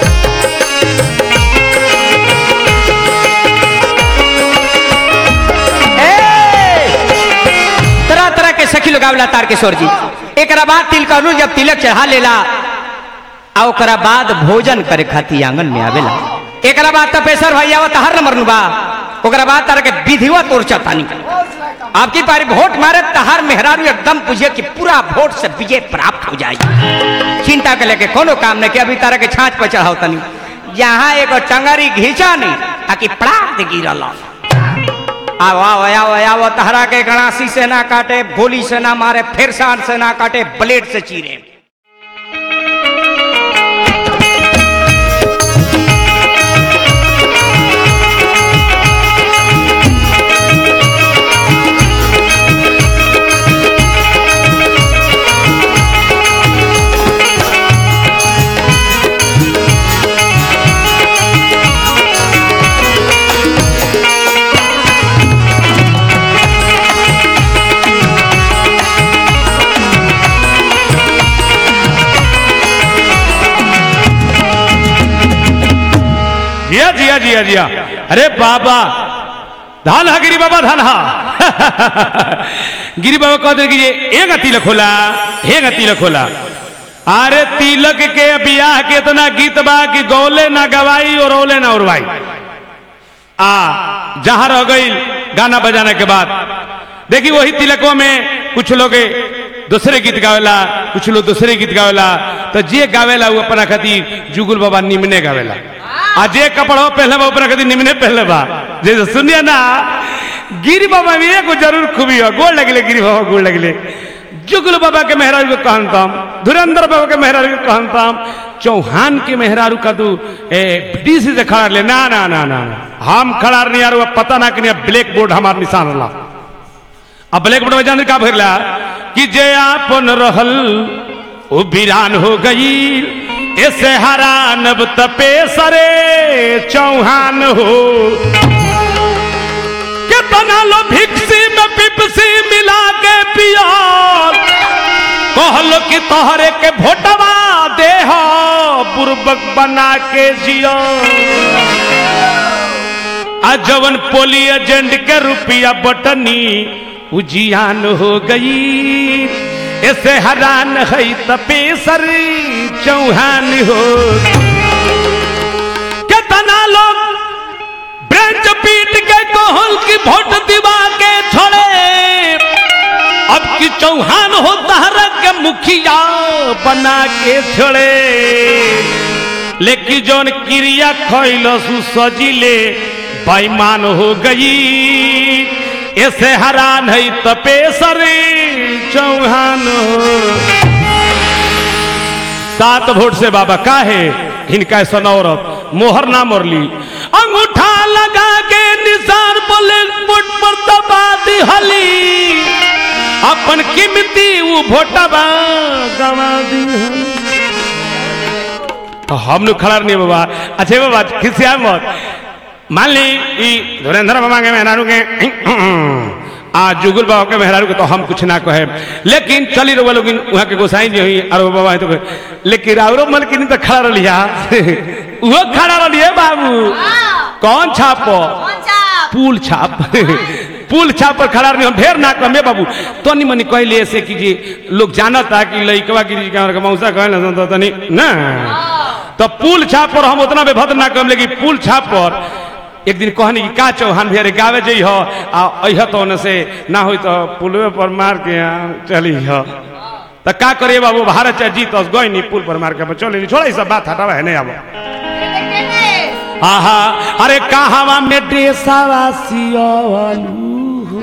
तरह तरह के सखी लोग आवेला तार के सर जी एक बाद तिल कहलू जब तिलक चढ़ा लेला आ ओकरा बाद भोजन करे खातिर आंगन में आवेला एक बाद तपेसर भाई आवत हर नंबर बा ओकरा बाद तार के विधिवत और चतानी आपकी पारी वोट मारे तहार मेहरारू एकदम पूछे कि पूरा वोट से विजय प्राप्त हो जाएगी चिंता के लेके कोनो काम नहीं कि अभी तारा के छाछ पर चढ़ाओ तनी यहाँ एगो टंगरी घींचा नहीं ताकि पड़ाक गिरल आओ आओ आओ आओ तहरा के गणासी से ना काटे गोली से ना मारे फेरसान से ना काटे ब्लेड से चीरे जिया जिया जिया जिया अरे बाबा धान हा गिरी बाबा धान हा गिरी बाबा कहते कि एक तिलक होला एक तिलक होला अरे तिलक के बियाह के इतना गीत बा कि गौले ना गवाई और ओले ना उड़वाई आ जहां रह गई गाना बजाने के बाद देखी वही तिलकों में कुछ लोग दूसरे गीत गावेला कुछ लोग दूसरे गीत गावेला तो जे गावेला वो अपना खातिर जुगुल बाबा निमने गावेला आ जे कपड़ा पहले बा अपना खातिर निमने पहले बा जैसे सुनिए ना गिरी बाबा में एगो जरूर खूबी हो गोड़ लगले गिरी बाबा गोड़ लगले जुगुल बाबा के मेहरारू को कहनताम धुरंधर बाबा के मेहरारू को कहनताम चौहान के मेहरारू का तू डी सी से खड़ा ले ना ना ना ना हम खड़ा नहीं यार पता ना कि ब्लैक बोर्ड हमार निशान रहा अब ब्लैक बोर्ड में जान का भरला कि जे आपन रहल वो वीरान हो गई ऐसे हरान तपे सरे चौहान हो के बना लो भिक्सी में पिपसी मिला के पिया कहलो कि तोहरे के भोटवा दे हो बुर्बक बना के जियो आ जवन पोली एजेंट के रुपया बटनी उजियान हो गई ऐसे हैरान है तपेसर चौहान हो। कितना लोग ब्रेंच पीट के कोहल की भोट दिवा के छोड़े, अब की चौहान हो तहरा के मुखिया बना के छोड़े। लेकिन जौन क्रिया खैलसु सजिले बेईमान हो गई ऐसे हैरान है तपेसर चौहान हो। सात वोट से बाबा का है इनका सनौरत मोहर ना मोरली, अंगूठा लगा के निशान बोले वोट पर दबा दी हली, अपन कीमती वो वोटबा गवा दी हली। तो हम लोग खड़ा नहीं बाबा। अच्छा बाबा खिसिया मत, मान ली ई धुरेंद्र बाबा के मेहरारू के आ जुगुल बाबा के मेहरारू के तो हम कुछ ना कहे, लेकिन चली रहो लोग वहाँ के गोसाई जी हुई और बाबा है तो लेकिन और मलकिन तो खड़ा रहिया वो खड़ा रहिए बाबू। कौन छाप? पुल छाप पुल छाप पर खड़ा रही ढेर ना कमे बाबू। तो नहीं मनी कहले ऐसे कीजिए लोग जानता कि लइकवा गिरी के मौसा कहले तो तनी ना, तो पुल छाप पर हम उतना बेभद्र ना कम, लेकिन पुल छाप पर एक दिन कहनी कि का चौहान भैया गावे जाइ हो अह तो न से ना हो तो पुलवे पर मार के चली हो तो का करिए बाबू। भारत चाहे जीत गई नहीं पुल पर मार के चले छोड़ा सब बात हटावा है नहीं। अब आहा अरे कहावा में डेसावा सियावालू,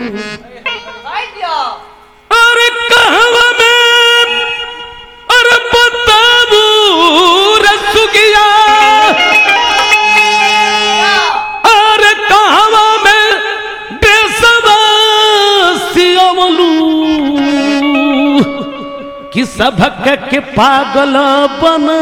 अरे कहावा में अरे बताबू रसुगिया, अरे कहावा में डेसावा सियावालू कि सबक के पागल बना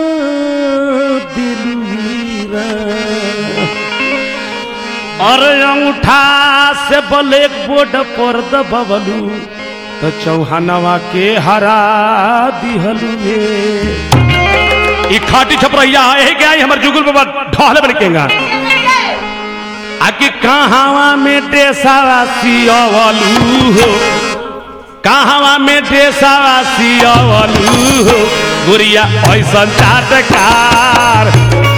अरे अंगूठा से ब्लैक बोर्ड पर दबलू तो चौहानवा के हरा दिहलू। ये खाटी छपरैया है क्या हमर जुगुल बाबा ढोल बन केगा आकि कहावा में डेसावा सियावलू हो, कहावा में डेसावा सियावलू हो गुड़िया ऐसा चाटकार।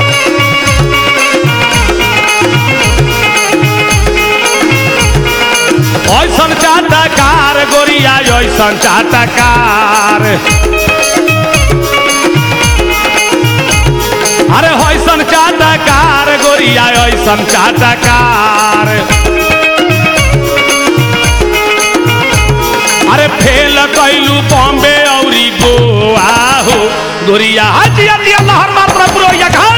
ऐसन चाटकार गोरिया ऐसन चाटकार, अरे ऐसन चाटकार गोरिया ऐसन चाटकार। अरे फेल कैलू बॉम्बे औरी गोवा हो गोरिया हाजी हाजी लहर मात्र पुरोया घाट।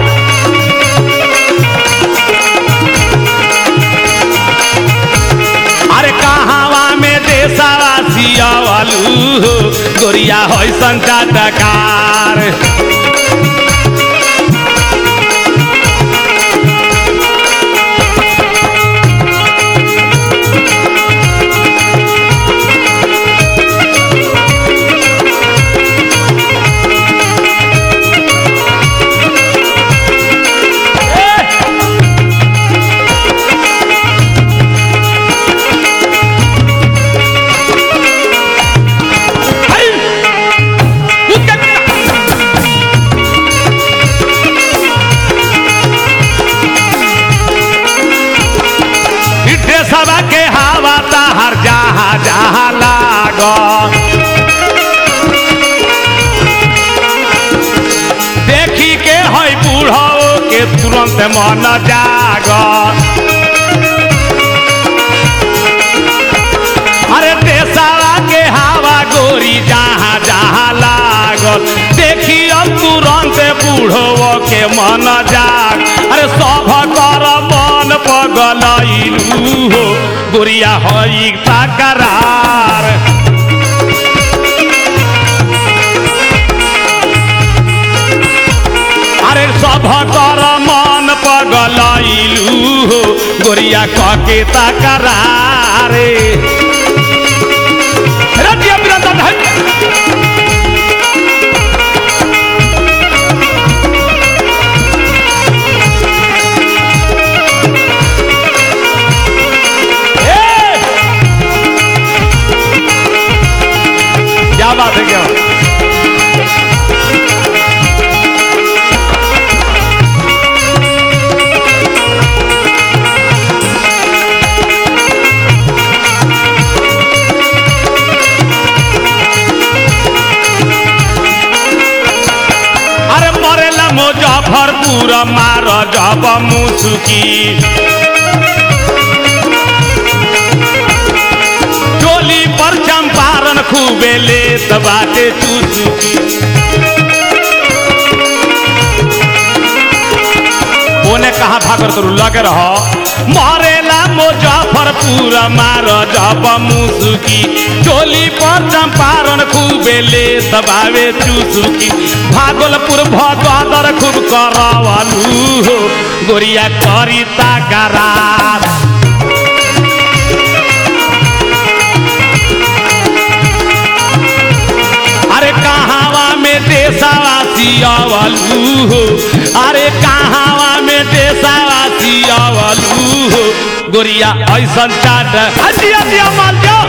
अरे कहावा में देसावा सियावालू गोरिया होइसन चाटकार। सभा के हवा हर जहाँ जहाँ लागो देखी के है बूढ़ो के तुरंत मन जागो। अरे देशवा के हवा गोरी जहाँ जहाँ लागो देखी अब तुरंत बूढ़ो के मन जाग। अरे सब कर मन पगलू हो गोरिया हई तकरार। अरे सब कर मन पगलू हो गोरिया कके तकरार। क्या बात है क्या अरे मरेला मुजफ्फरपुर मार जब मुसुकी टोली पर चंपारण खूबे ले बाटे चुसुकी ओने कहा भागर तो लगे रहो मरेला मुजफ्फरपुर मार जब मुसुकी टोली पर चंपारण खूबे ले दबावे चुसुकी भागलपुर भदर खूब करवालू हो गोरिया करिता गरार अरे कहावा में देशवासी आवलू हो अरे कहावा में देशवासी आवलू हो गोरिया ऐसा चाट हसिया दिया माल जाओ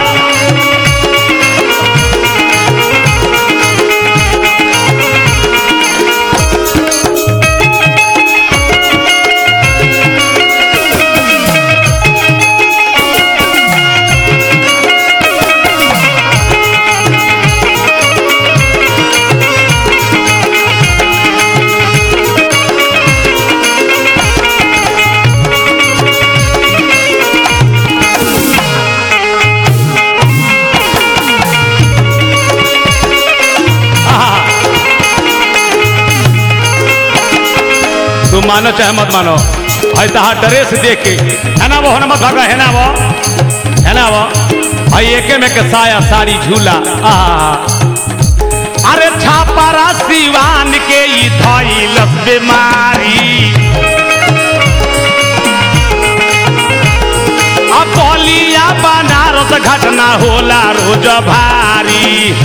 तुम मानो चाहे मत मानो भाई तहार ड्रेस देख के है ना वो है ना मत भागा है ना वो है ना वो भाई एके में के साया साड़ी झूला आ अरे छापारा सिवान के ई धइल बीमारी अब बलिया बनारस घटना होला रोज भारी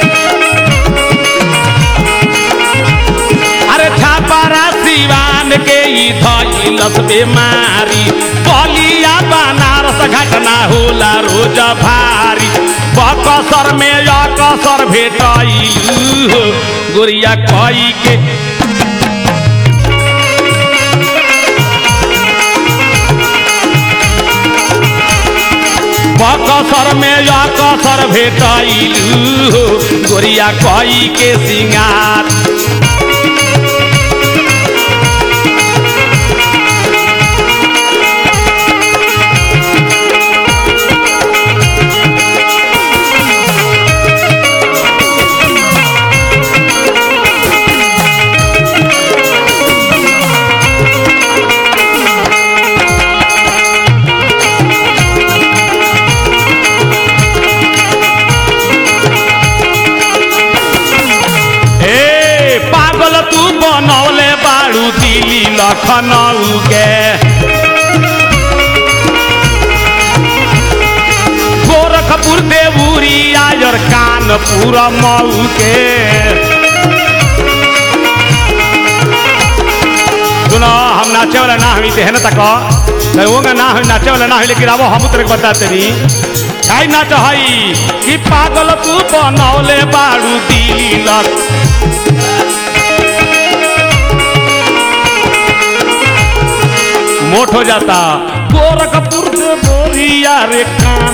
अरे छापारा सिवान के ई धइलस बीमारी बलिया बनारस घटना होला रोज भारी बकसर में अकसर भेटैलू हो गोरिया कई के बकसर में अकसर भेटैलू हो गोरिया कई के सिंगार बनौले बाड़ू दिल्ली लखनऊ के गोरखपुर देवूरी आयर कानपुर मऊ के सुनो हम नाचे वाला ना हुई तेहन तक वो ना हुई नाचे वाला ना हुई लेकिन अब हम तेरे बताते नहीं काई नाच हई कि पागल तू बनौले बाड़ू दिल्ली लख मोट हो जाता गोरखपुर से बोरिया रे कान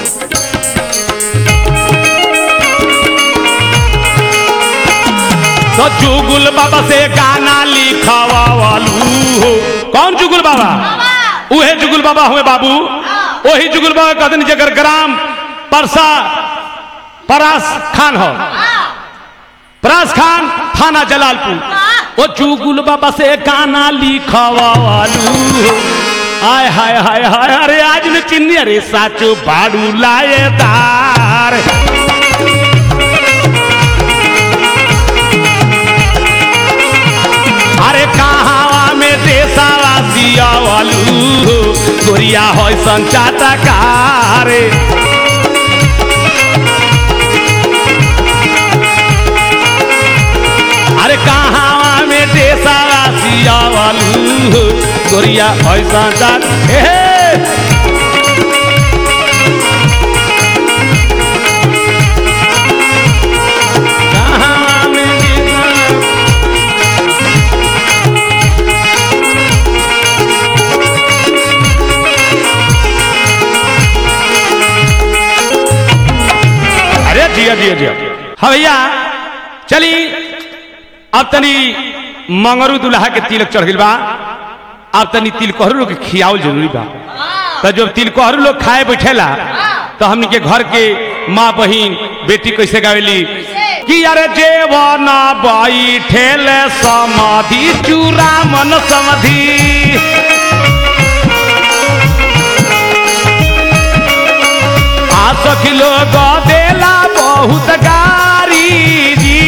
तो जुगुल बाबा से गाना लिखवालू हो कौन जुगुल बाबा उहे जुगुल बाबा हुए बाबू वही जुगुल बाबा कहते जगर ग्राम परसा परास खान हो परास खान थाना जलालपुर वो जुगुल बाबा से गाना लिखवालू आय हाय हाय हाय अरे आज ने चिन्नी अरे साचो बाड़ू लाएदार अरे कहावा में देशवासी आवलू गोरिया होय संचाता कारे अरे कहावा में देशवासी आवलू गोरिया ऐसा जात जिया जिया जिया हाँ भैया चली अब तनी मंगरू दुल्हा के तिलक चढ़ गइल बा अब तनी तिलकोहरू लोग के खियावल जरूरी बा तो जब तिलकोहरू लोग खाए बैठेला तो हमनी के घर के माँ बहिन बेटी कैसे गावेली कि अरे जेवना बैठेले समाधि चूरा मन समाधि आ सखी लोग देला बहुत गारी जी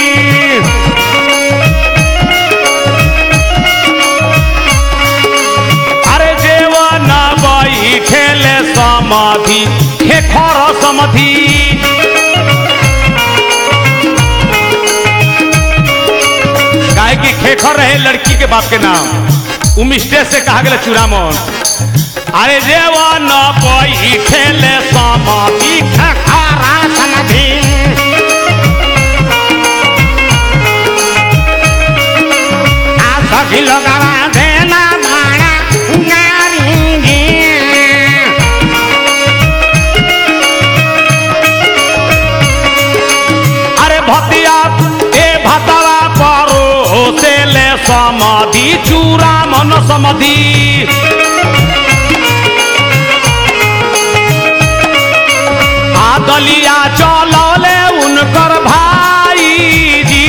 अरे जेवना बैठेले समाधि खेखर समाधि गाय की खेखर रहे लड़की के बाप के नाम उमिष्टे से कहा गया चूड़ामन अरे जेवन बैठेले समाधि खेखरा समाधि आ सखी लोगवा देना भाड़ा नारिंगी अरे भतिया ए भतवा परो से ले समाधि चूरा मन समाधि दलिया चलौले उनकर भाई जी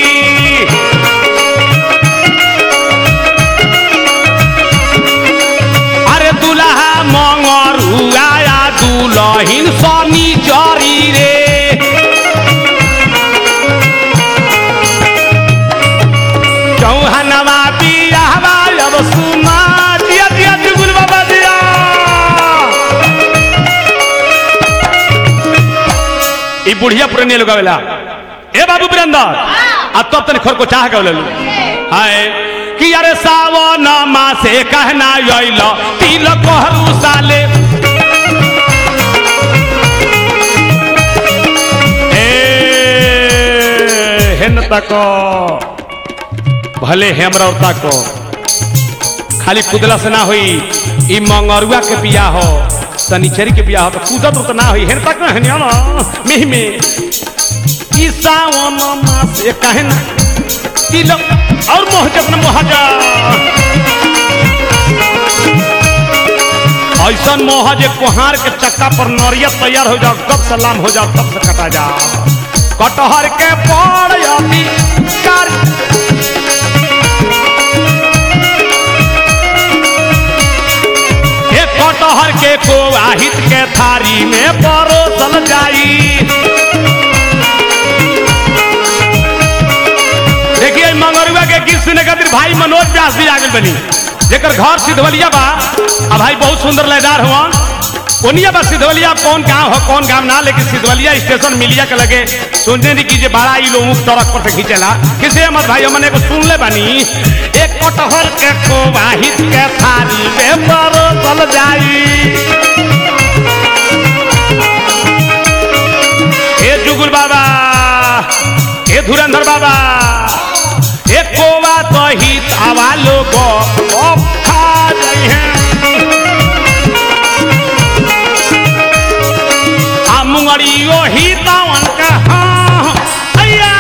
अरे दुल्हा मंगरू आया दुलहिन सनी चरी रे चौहनवा बियाहवा अब सुना दिया दिया जुगुल बाबा दिया ई बुढ़िया पुरानी लोग आवेला ए बाबू वीरेंद्र आ तब तक खर को चाह के ले हाय कि अरे सावन मासे कहना आइल तिलक हरू साले ए हेन तक भले हमरा उता को खाली कुदला से ना होई ई मंगरुआ के बियाह हो शनिचरी के बियाह तो कूदत तो ना हुई हेर तक ना ना मिह में ईसावन मासे कहना तिलक और मोहजत न मोहजा ऐसा मोहज कोहार के चक्का पर नरियत तैयार हो जाओ कब सलाम हो जाओ तब से कटा जा कटहर के पड़ जाती कर कटहर के कोवाहित के थारी में परोसल जाई देखिए मंगरुआ के गीत सुने खातिर भाई मनोज व्यास भी आगे बनी जेकर घर सिद्धवलिया बा आ भाई बहुत सुंदर लयदार हुआ ओनिया बा सिद्धवलिया कौन गांव हो कौन गांव ना लेकिन सिद्धवलिया स्टेशन मिलिया के लगे सुनने नहीं कीजिए बड़ा ही लोग सड़क पर से खींचेला किसे मत भाई हमने को सुन ले बनी एक कटहर के कोवाहित के थारी में परोसल जाई ए जुगुल बाबा ए धुरंधर बाबा ए कोवा तो ही तावा लोग खा जाई हैं आ मुंगड़ियो ही तावन का हाँ अय्या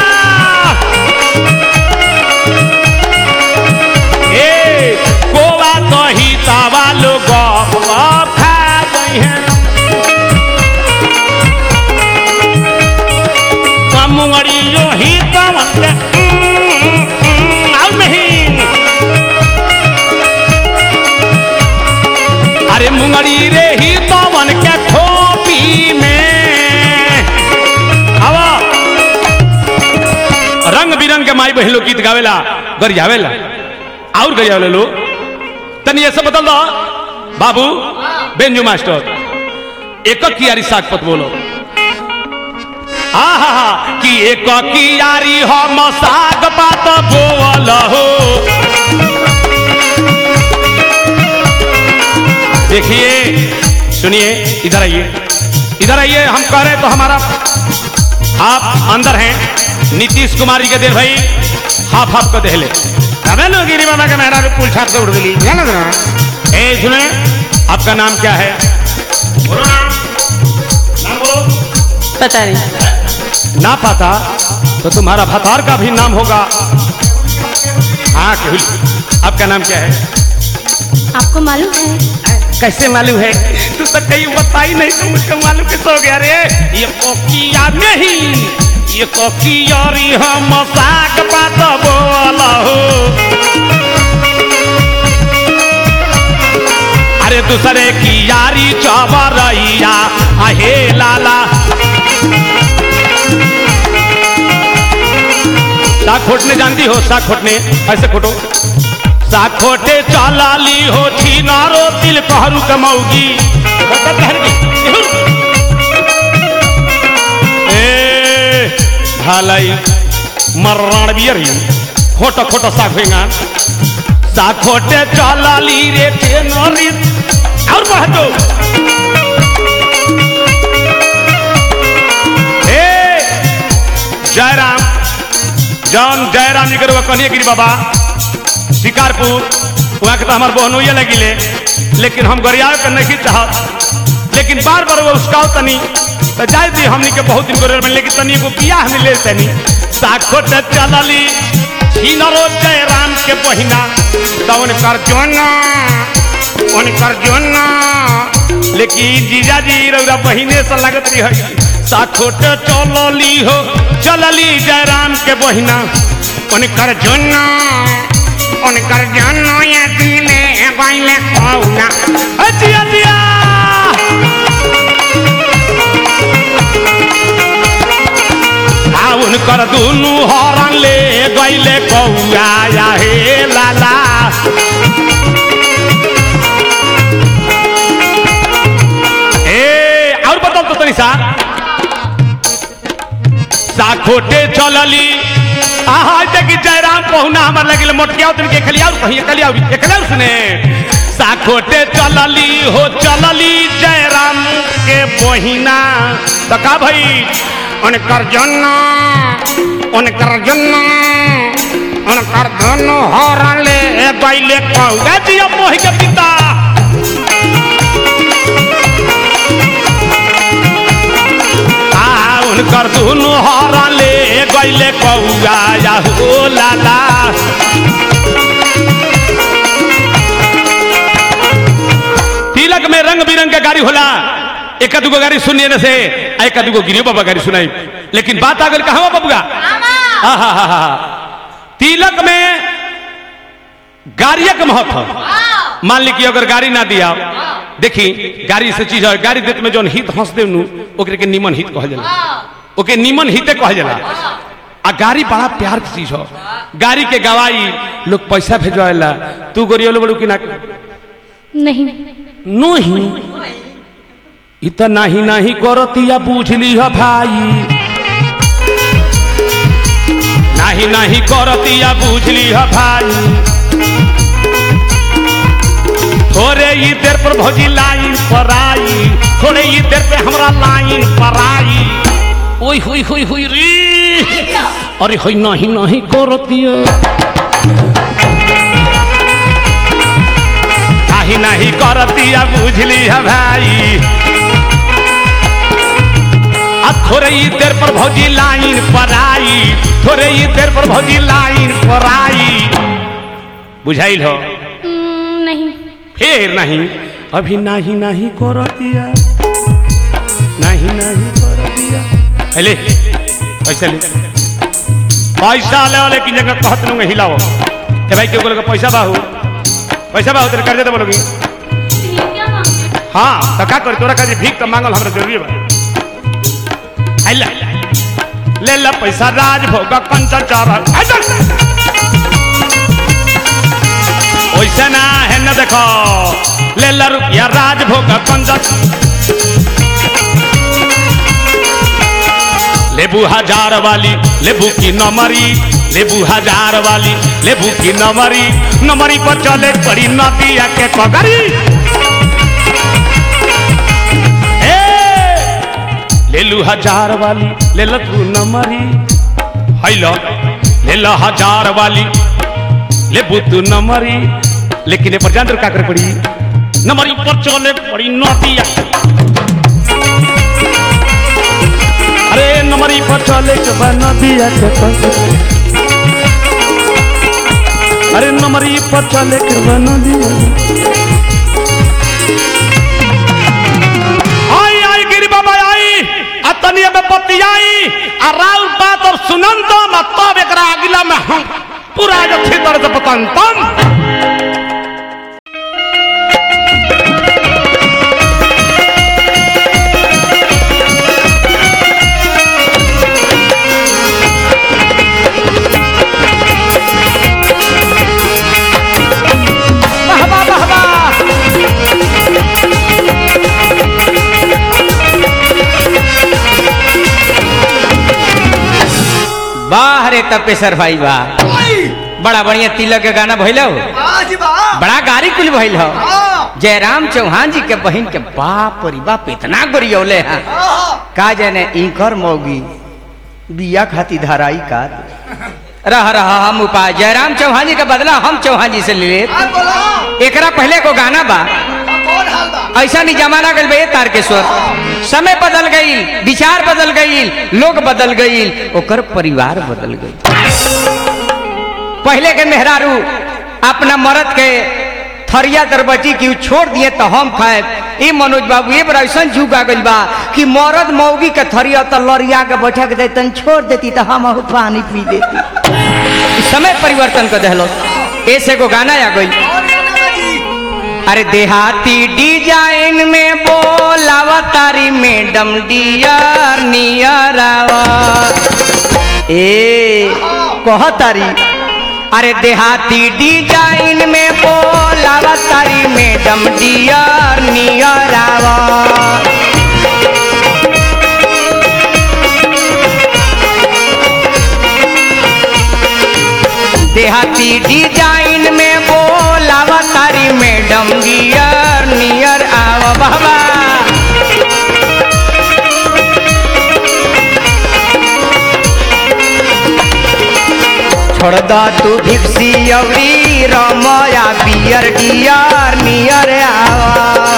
ए कोवा तो ही तावा लोग खा जाई हैं मुंगड़ियो ही तावन का अरे मुंगड़ी रे ही तवन के खोपी में हवा रंग बिरंग के माई बहन लोग गीत गावेला गरियावेला और गरियावेला लो तनी ऐसे बदल दो बाबू बेंजू मास्टर एक कियारी सागपत बोलो हा हा हा कि एक कियारी हम साग पात बोल हो देखिए सुनिए इधर आइए इधर आइए हम कह रहे तो हमारा आप अंदर हैं नीतीश कुमार जी के देर भाई हाफ हाफ को देहले अबे नो गिरी बाबा के मेहरा के पुल छाप से उड़ गई क्या लग रहा है ए सुने आपका नाम क्या है नाम बोलो पता नहीं ना पता तो तुम्हारा भतार का भी नाम होगा। हाँ केहुल, आपका नाम क्या है? आपको मालूम है? कैसे मालूम है? तू तो कहीं बताई नहीं तो मुझको मालूम कैसे हो गया रे? ये कोकिया नहीं, ये कोकियारी हम साग पात बोला हो। अरे दूसरे की यारी चौबरैया आहे लाला। साग खोटने जानती हो? साग खोटने ऐसे खोटो। साग खोटे चालाली हो छीनारो तिल कहरू कमौगी। ए ढालाई मर्राण बियर खोटो खोटो साग होएगा। साग खोटे चालाली रे छीनारी और बहतो। ए जयराम जौन जयराम निकर वो कन्हैया गिरी बाबा शिकारपुर वहाँ के तो हमारे बहनोइया लगिले, लेकिन हम गरिया के नहीं चाहत, लेकिन बार बार वो उसका तनी तो जाए दी हमनी के बहुत दिन गोरे में, लेकिन तनी को पिया हमें ले तनी साग खोटे चलली छीनरो जयराम के बहिना तो उनकर जोना उनकर जोना। लेकिन जीजा जी रौरा बहिने से लगत रही है। साग खोटे चलली हो चलली जयराम के बहिना उनकर जोना उनकर जोनो ये दिले बाइले कौना। अजिया दिया आ उनकर दुनु हरण ले गइले कौआ या हे लाला। ए और बताओ तो तनी सा साग खोटे चलली आहा देखी जयराम पहुना हमार लगिल मोटकिया उतन के खलिया कहिए कलिया एकला सुने। साग खोटे चलली हो चलली जयराम के बहिना तो का भाई उनकर जन्ना उनकर जन्ना उनकर दोनों हरण ले गइले कौआ जी मोहि के पिता। आ उनकर दोनों हरण ले गइले कौआ या हो लाला। तिलक में रंग बिरंग के गाड़ी होला, एक दुगो गाड़ी सुनिए न से एक दुगो गिरियो बाबा गाड़ी सुनाई, लेकिन बात आ गई कहाँ बाबूगा। हाँ हाँ हाँ हाँ तिलक में गाड़िया का महत्व। मान ली कि अगर गाड़ी ना दिया, देखी गाड़ी से चीज है, गाड़ी देते में जो हित हंस दे ओकरे के निमन हित कहल जाला, ओके निमन हिते कहल जाला। आ गाड़ी बड़ा प्यार की चीज हो। गाड़ी के गवाई लोग पैसा भेजवाला, तू गोरियोलो बड़ू कि ना? नहीं नहीं इतना ही नहीं करतिया बुझली है भाई, नहीं नहीं करतिया बुझली है भाई। थोड़े ही देर पर भौजी लाइन पर आई, थोड़े ही देर पे हमरा लाइन पर आई। ओई हुई हुई हुई रे अरे होई नहीं नहीं करतिया नहीं नहीं करतिया बुझली है भाई। अब थोड़े ही देर पर भौजी लाइन पर आई, थोड़े ही देर पर भौजी लाइन पर आई। बुझाइल हो? नहीं फिर नहीं अभी नहीं नहीं कर दिया, नहीं नहीं कर दिया। ले पैसा ले पैसा ले वाले की जगह कहत लूंगा हिलाओ ए भाई क्यों बोलोगे पैसा बाहू पैसा बाहू तेरे कर्जे तो बोलोगी। हाँ तो क्या कर तोरा का भीख तो मांगल हमरा जरूरी बा। ले ले ला पैसा राजभोग कंचा चारा वैसे ना है न देखो ले ला रुपया राजभोग कंचा। लेबू हजार वाली लेबू की नमरी, लेबू हजार वाली लेबू की नमरी, नमरी पर चले पड़ी नदिया के पगड़ी। ले लू हजार वाली ले लो तू नमरी, हैलो ले लो हजार वाली ले तू नमरी। लेकिन ये पर जान क्या कर पड़ी, नमरी पर चले पड़ी नदिया। अरे नमरी नमरी पर चले के बना दिया के कस अरे नमरी पर चले के बना दिया आई आई गिरी बाबा आई अतनिया में पति आई आ राउल बात और सुनन तो मत तब एकरा अगला में हम पूरा जो थी तरह से पतंतम बाहरे तपेसर भाई बा बड़ा बढ़िया तिलक के गाना भइल हो बड़ा गारी कुल भइल हो जयराम चौहान जी के बहन के बाप रे बाप इतना गोरियौले हैं का जाने इनकर मौगी बिया खाती धराई का रह रहा हम उपाय जयराम चौहान जी का बदला हम चौहान जी से ले ले एकरा पहले को गाना बा ऐसा नहीं जमाना गल बे तारकेश्वर समय बदल गई विचार बदल गई लोग बदल गई ओकर परिवार बदल गई पहले के मेहरारू अपना मरद के थरिया दरबची की छोड़ दिए तो हम खाए ई मनोज बाबू ये बड़ा ऐसा झुक आ गई बा कि मरद मौगी के थरिया तो लड़िया के बैठा के देते छोड़ देती तो हम पानी पी देती समय परिवर्तन कर दहलो ऐसे को गाना आ गई अरे देहाती डिजाइन में बोलावा तारी मैडम डियर नियर ए कह तारी अरे देहाती डिजाइन में बोलावा तारी मैडम डियर नियर देहाती डिजाइन में बोलावा तारी मैडम डियर नियर आवा बाबा छोड़ दा तू भिक्सी अवरी रमया बियर डियर नियर आवा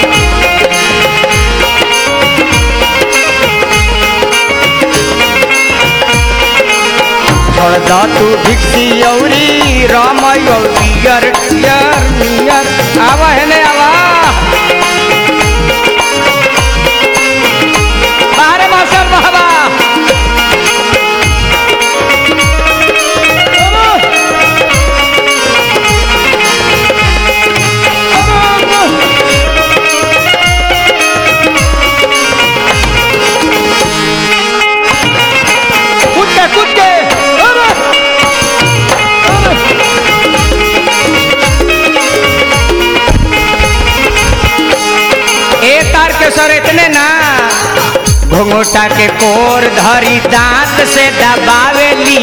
छोड़ दा तू भिक्सी अवरी रमया बियर डियर नियर आवा है ने आवा बाहरे मास्टर बाबा सर इतने ना घुंघटा के कोर धरी दांत से दबावेली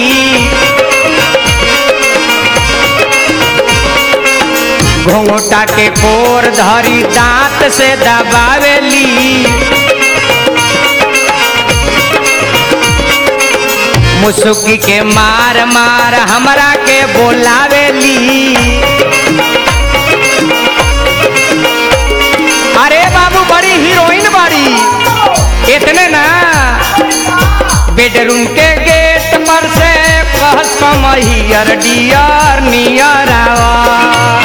घुंघटा के कोर धरी दांत से दबावेली मुसुकी के मार मार हमरा के बोलावेली अरे बाबू बड़ी हीरोइन बड़ी इतने ना बेडरूम के गेट पर से कहस कमहियर डियर नियर आवा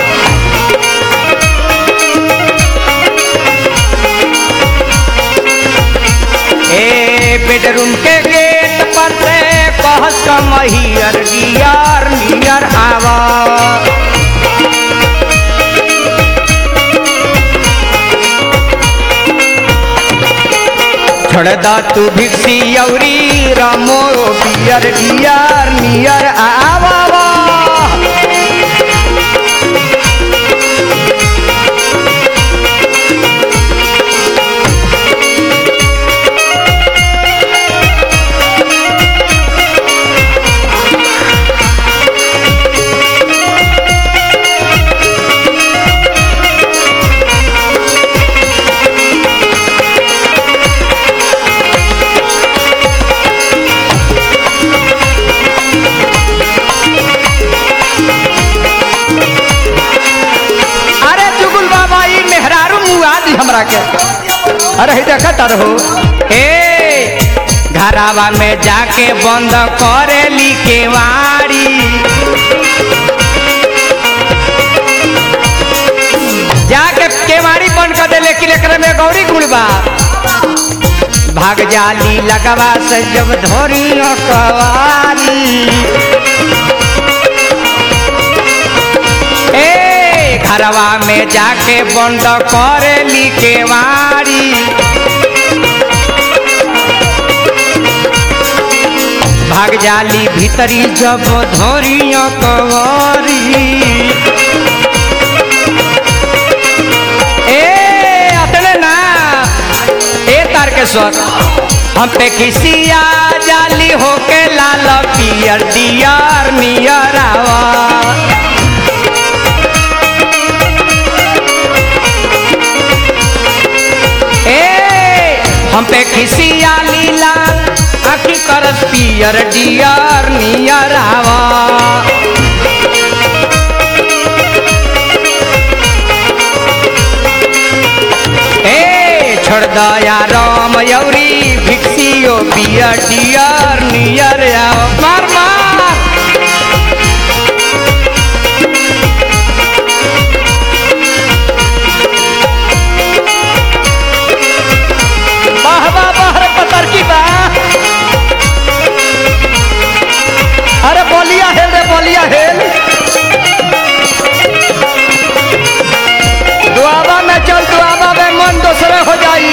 ए बेडरूम के गेट पर से कहस कमहियर डियर नियर आवा छोड़ दा तू भिक्सी अवरी रामो बियर डियर नियर आवा हमरा के अरे देखा रहो ए घरावा में जाके बंद करेली केवाड़ी। जाके केवाड़ी बंद कर दे, लेकिन एकरे में गौरी गुड़बा भाग जाली लगवा से जब धोरी कवारी। ए घरवा में जाके बंद करेली केवाड़ी। भाग जाली भीतरी जब धोरी कवारी। ए अतने ना ए तारकेश्वर हम पे खिसिया जाली होके लाल पियर दियर नियर आवा। ए हम पे खिसिया लीला आखी करस पियर दियर नियर आवा। छोड़ दया राम यौरी भिक्षियो पियर डियर नियर आओ। मार मार बाहबा बाहर पतर की बा। अरे बोलिया हेल रे बोलिया हेल। दुआबा में चल, दुआबा में मन दूसरे हो जाई।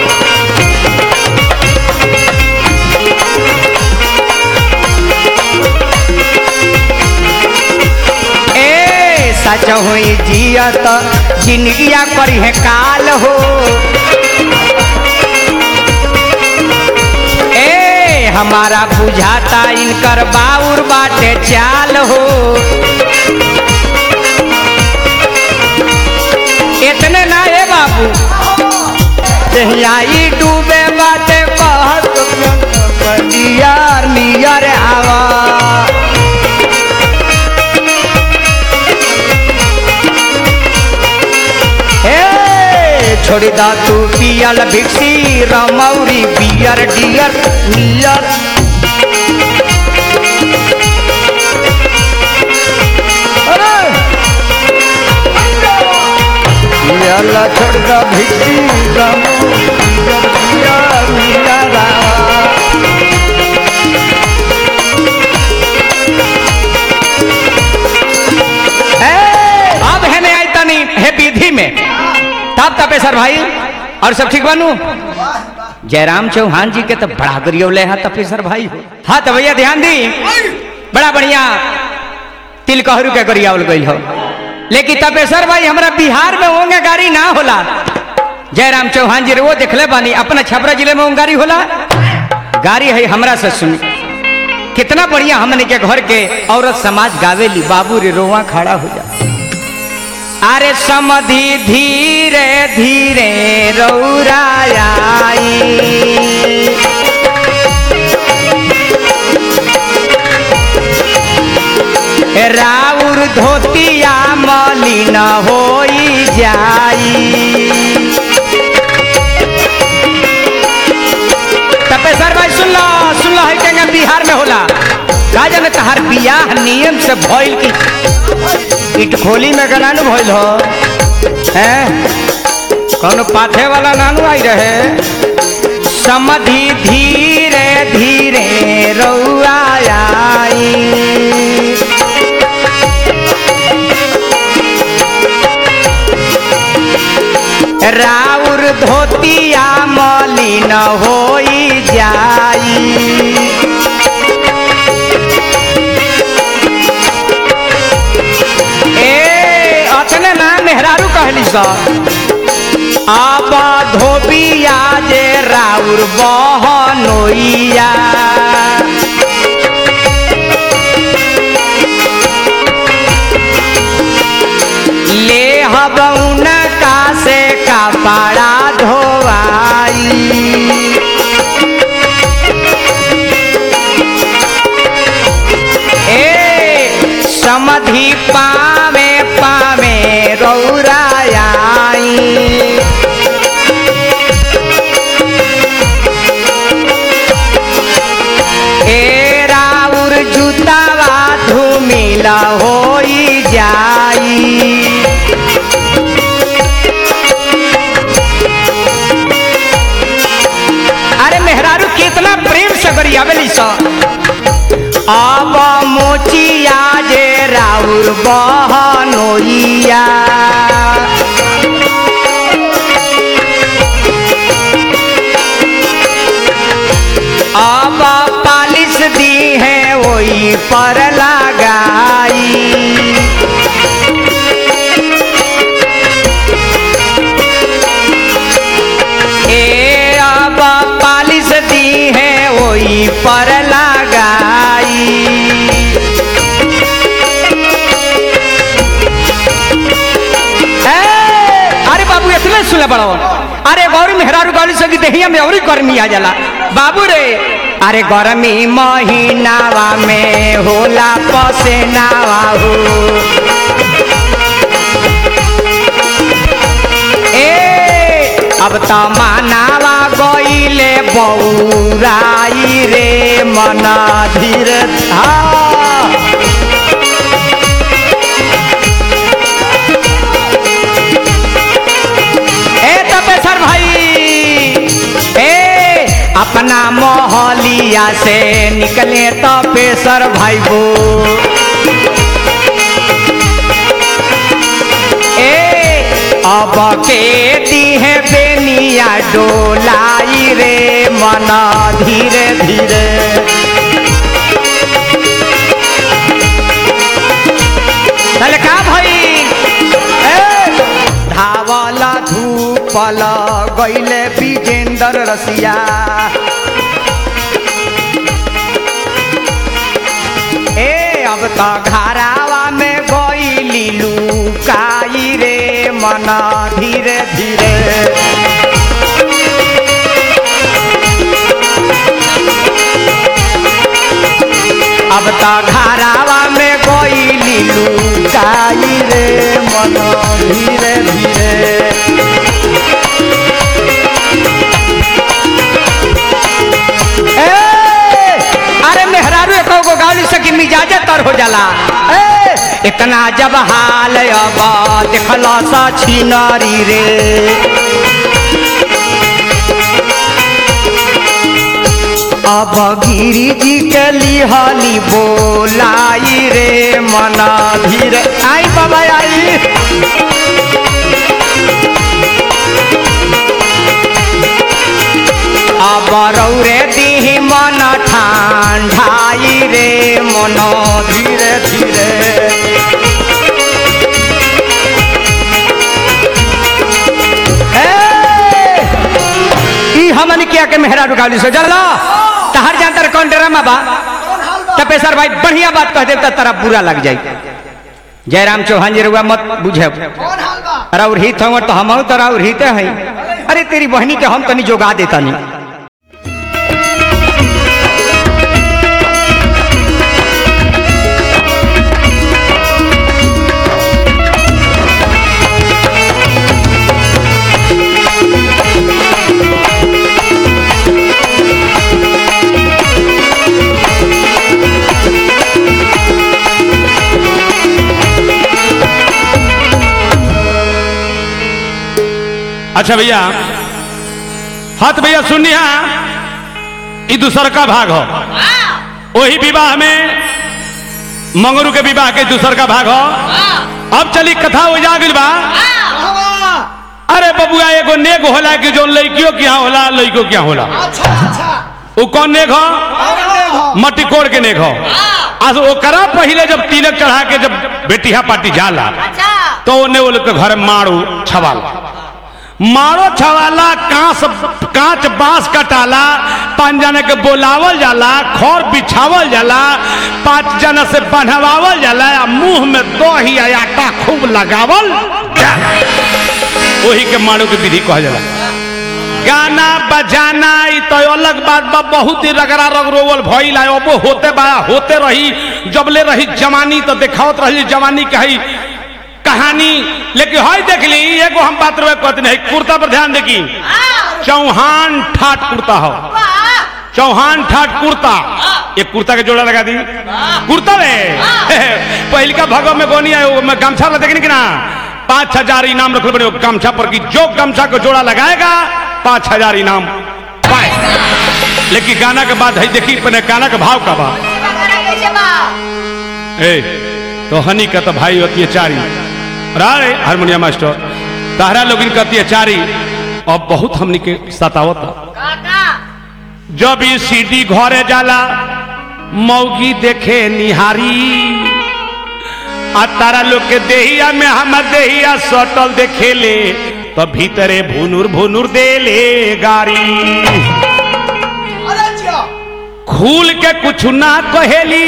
ए सच हुई जिया तो जिंदगिया करी है काल हो। ए हमारा बुझाता इनकर बाउर बाटे चाल हो। इतने ना ए बाबू आई डूबे बाटे कहत नियर नियर आवा। ए छोड़ी दा तू पियल भिक्षी रमौरी बियर डियर नियर। अल्लाह छोड़ दा भिक्षी अब है नहीं आई तनी है विधि में तब तपेसर भाई और सब ठीक बनू। जयराम चौहान जी के तो बड़ा गरियौले हैं तपेसर भाई हो। हाँ तो भैया ध्यान दी, बड़ा बढ़िया तिलकहरू के गरियावल गई हो। लेकिन तपेसर भाई हमारा बिहार में होंगे गाड़ी ना होला। जयराम चौहान जी रे वो देखले बानी अपना छपरा जिले में गाड़ी होला। गाड़ी है हमरा से सुनी कितना बढ़िया हमने के घर के औरत समाज गावेली। बाबू रे रोवा खड़ा हो जा। अरे समधि धीरे धीरे रौराई राउर धोतिया मलिन होई जाई। तपेसर भाई सुन लो सुन लो है क्या बिहार में होला। राजा ने तहार बियाह नियम से भइल की इट खोली में गनानु भइल हो। हैं कौन पाथे वाला नानू आई रहे। समधि धीरे धीरे रौआई राउर धोतिया मलिन होई जाई। ए अतने ना मेहरारू कहली सा अब धोबिया जे राउर बहनोइया। ले हबउन का से कपड़ा धोवाई। ए समधि पावे पावे रौराई। तो अब मोचिया जे राउर बहनोइया अब पालिश दी है वही पर लगाई ए अब पालिश दी है वही पर लगाई अरे बाबू इतने सुने बड़ो अरे गौरी मेहरारू गौरी सगी दहिया में और गर्मी आ जाला बाबू रे अरे गर्मी महीनावा में होला पसेनावा हो ए अब तो मानावा गईले बौराई रे मना धीर था अपना मोहलिया से निकले तो पेशर भाई बो ए अब के दी है बेनिया डोलाई रे मना धीरे धीरे चल का भाई धावला धूपल गईले विजेंद्र रसिया ए अब तो घरावा में गईली लुकाई रे मना धीरे धीरे अब तो घरावा में गईली लुकाई रे मना धीरे धीरे अरे मेहरारू एको गो गाली से कि मिजाजे तर हो जाला ए इतना जब हाल अब देखला सा छिनारी रे अब गिरी जी के लिहाली बोलाई रे मना धीरे आई बाबा आई अब रौरे दी मन ठंडाई रे मनो धीरे धीरे हमन किया के मेहरा रुकावली से जल्ला तहर जानतर कौन ड्रामा बा तपेसर भाई बढ़िया बात कह दे तो तेरा बुरा लग जाए जयराम चौहान जी रुआ मत बुझे और हित हम तो हम तो और हित है अरे तेरी बहनी के हम तनी जोगा देता नहीं अच्छा भैया हाथ भैया सुनिया ये दूसर का भाग हो वही विवाह में मंगरू के विवाह के दूसर का भाग हो अब चली कथा हो जा गई बा अरे बबुआ एगो नेक होला कि जो लड़कियों के यहाँ होला लड़कियों के यहाँ होला वो कौन नेक हो मट्टी कोड़ के नेक हो आज ओकरा पहले जब तिलक चढ़ा के जब बेटिया पार्टी जाला तो उन्हें वो लोग के घर मारू छवाल मारो छवाला कांच कांच बांस कटाला पांच जना के बोलावल जाला खौर बिछावल जाला पांच जना से बंधवावल जाला मुंह में दही आटा खूब लगावल वही के मारो के विधि कहा जाला गाना बजाना तो अलग बात बा बहुत ही रगड़ा रग रोवल भइल है अब होते बा होते रही जबले रही जवानी तो देखावत रही जवानी कही कहानी लेकिन हई देख ली एगो हम बात कहते नहीं कुर्ता पर ध्यान देखी चौहान ठाट कुर्ता हो चौहान ठाट कुर्ता एक कुर्ता के जोड़ा लगा दी कुर्ता में पहल का भगव में गोनी आयो मैं गमछा देखनी कि ना पांच हजार इनाम रख बने गमछा पर की जो गमछा को जोड़ा लगाएगा पांच हजार इनाम पाए लेकिन गाना के बाद है देखी पने गाना के भाव का बा ए तो हनी का तो भाई अत्याचारी राय हारमोनियम मास्टर तारा लोग इनका अत्याचारी अब बहुत हमनी के सतावता जब ये सीडी घरे जाला मौगी देखे निहारी आ तारा लोग के देहिया में हम देहिया सटल देखे ले तो भीतरे भुनुर भुनुर दे ले गारी खूल के कुछ ना कहेली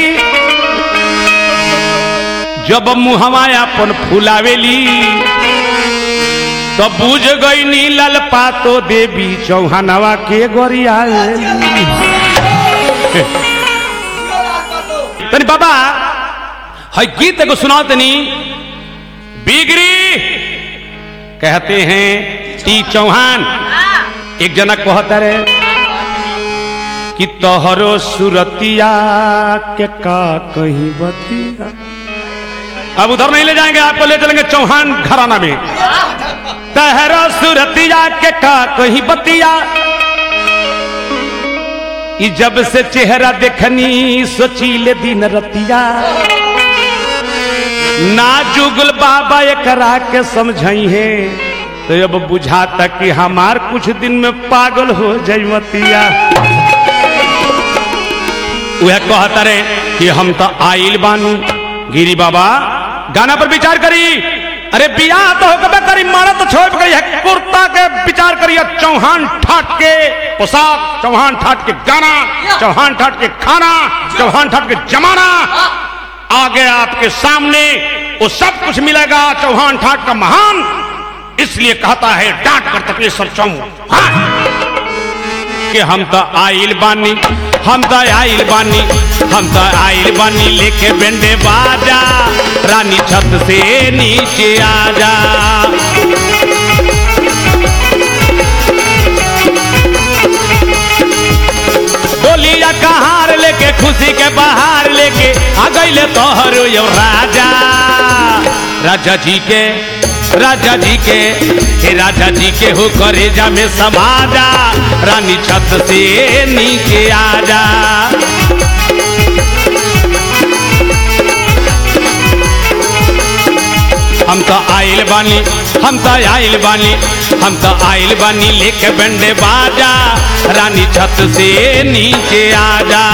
जब मुहवा अपन फुलावेली तो बुझ गई नी ललपा तो देवी चौहानवा के गोरिया तनी बाबा है गीत को सुनाओ तनी बिगड़ी कहते हैं टी चौहान एक जना कहता रे कि तोहरो सुरतिया के का कहीं बतिया। अब उधर नहीं ले जाएंगे, आपको ले चलेंगे चौहान घराना में। तोहरो सुरतिया के का कहीं बतिया, जब से चेहरा देखनी सोचीले दिन रतिया, ना जुगल बाबा एकरा के समझाई है तो अब बुझाता कि हमार कुछ दिन में पागल हो जाई मतिया। वह कहता रे कि हम तो आइल बानू गिरी बाबा गाना पर विचार करी। अरे बियाह तो होकर करी, मारा तो छोड़ गई है, कुर्ता के विचार करिए, चौहान ठाट के पोशाक, चौहान ठाट के गाना, चौहान ठाट के खाना, चौहान ठाट के जमाना आगे आपके सामने वो सब कुछ मिलेगा। चौहान ठाट का महान इसलिए कहता है डांट कर तपेश्वर चौहान कि हम तो आइल बानी, हम तो आइल बानी, हम तो आइल बानी लेके बेंडे बाजा, रानी छत से नीचे आजा। बोलिया कहार लेके खुशी के बाहर लेके आ गईले तोहरो यो राजा। राजा जी के राजा जी के हे राजा जी के हो करेजा में समाजा, रानी छत से नीचे आजा। हम तो आइल बानी, हम तो आइल बानी, हम तो आइल बानी लेके बंडे बाजा, रानी छत से नीचे आजा।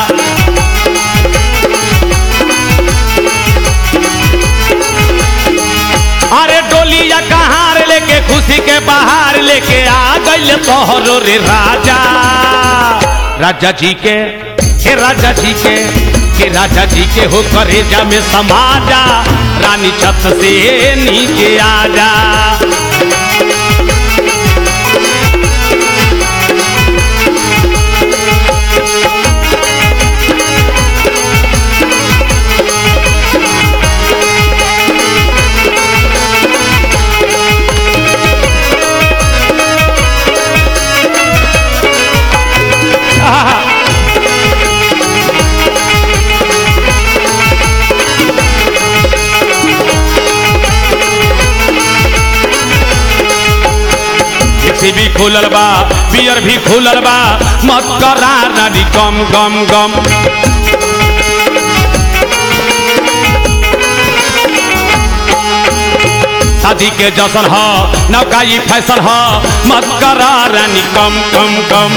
अरे डोलिया कहार लेके खुशी के बाहर लेके आ गई तोहरो रे राजा। राजा जी के हे राजा जी के के राजा जी के हो करेजा में समाजा, रानी छत से नीचे आजा। भी खुलल बा, बियर भी खुलल बा, मत करा रानी गम गम गम। शादी के जश्न हो नौकाई फैसल हो, मत करा रानी कम कम कम।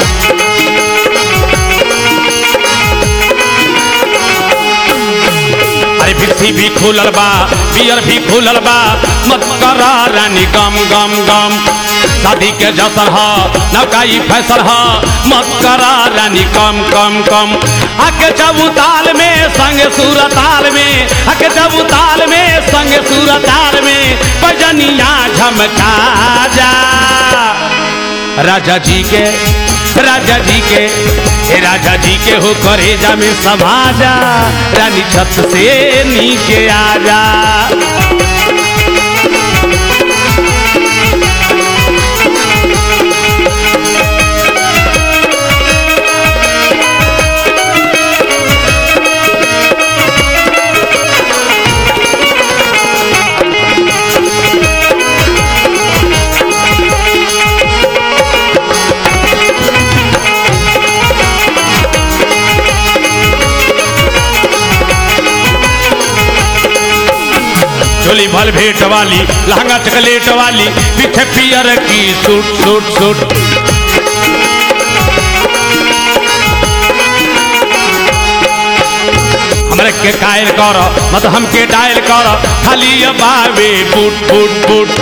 अरे बिस्सी भी खुलल बा, बियर भी खुलल बा, मत करा रानी गम गम गम। शादी के जश्न हो नौकाई फैसल हो, मत करा रानी कम कम कम। आके जब ताल में संग सूरताल में, आके जब ताल में संग सूरताल में, बजनिया झमका जा। राजा जी के राजा जी के हे राजा जी के हो करेजा में समाजा, रानी छत से नीचे आजा। चोली भल भेट वाली लहंगा चकलेट वाली पीछे पियर की सूट सूट सूट हमरे के कायल कर मत हमके डायल कर खाली बावे बूट बूट बूट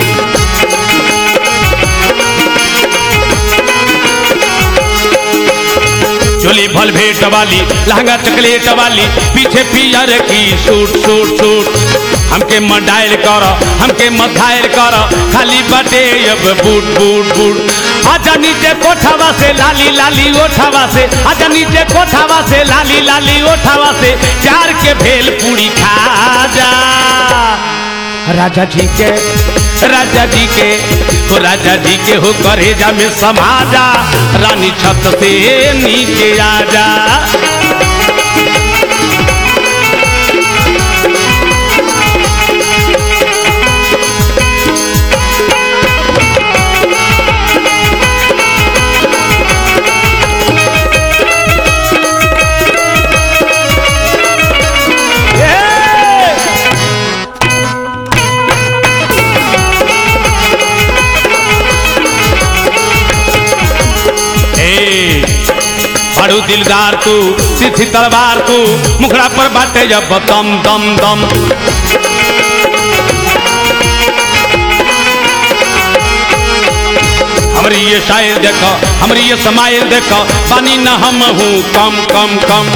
चोली भल भेट वाली लहंगा चकलेट वाली पीछे पियर की सूट सूट सूट हमके मत डायल कर हमके मत घायल कर खाली बटे अब बूट बूट बूट आजा नीचे कोठावा से लाली लाली ओठावा से आजा नीचे कोठावा से लाली लाली ओठावा से चार के भेल पूरी खा जा राजा जी के राजा जी के हो राजा जी के हो करेजा में समाजा रानी छत से नीचे आजा बड़ू दिलदार तू सीधी तलवार तू मुखड़ा पर बाटे जब दम दम दम हमारी ये शायर देखो हमारी ये समायर देखो पानी न हम हूँ कम कम कम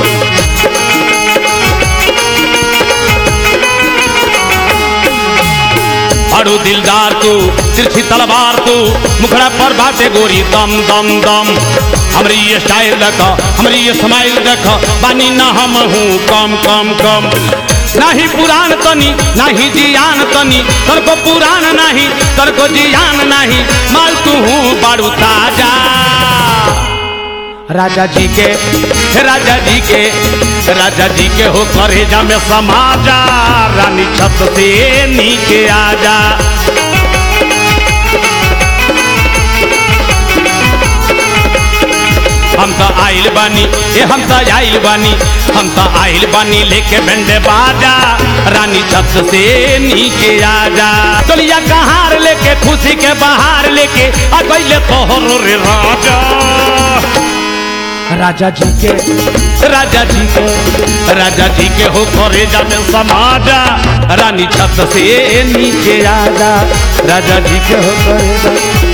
बड़ू दिलदार तू तिरछी तलवार तू मुखड़ा पर बाटे गोरी दम दम दम हमारी ये स्टाइल देखो हमारी ये स्माइल देखो बानी ना हम हूँ कम कम कम नाही पुराण तनी नाही जियान तनी तर को पुराण नाही तर को जियान नाही माल तू हूँ बारू ताजा राजा जी के राजा जी के राजा जी के हो करेजा में समाजा रानी छत से नीचे आजा हम तो आइल बानी ए हम तो आइल बानी हम तो आइल बानी लेके बेंडे बाजा रानी छत से नीचे आजा चलिया कहार लेके खुशी के बहार लेके आ गइले तोहरो रे राजा राजा जी के राजा जी के राजा जी के हो करेजा में समाजा रानी छत से नीचे आजा राजा जी के हो करेजा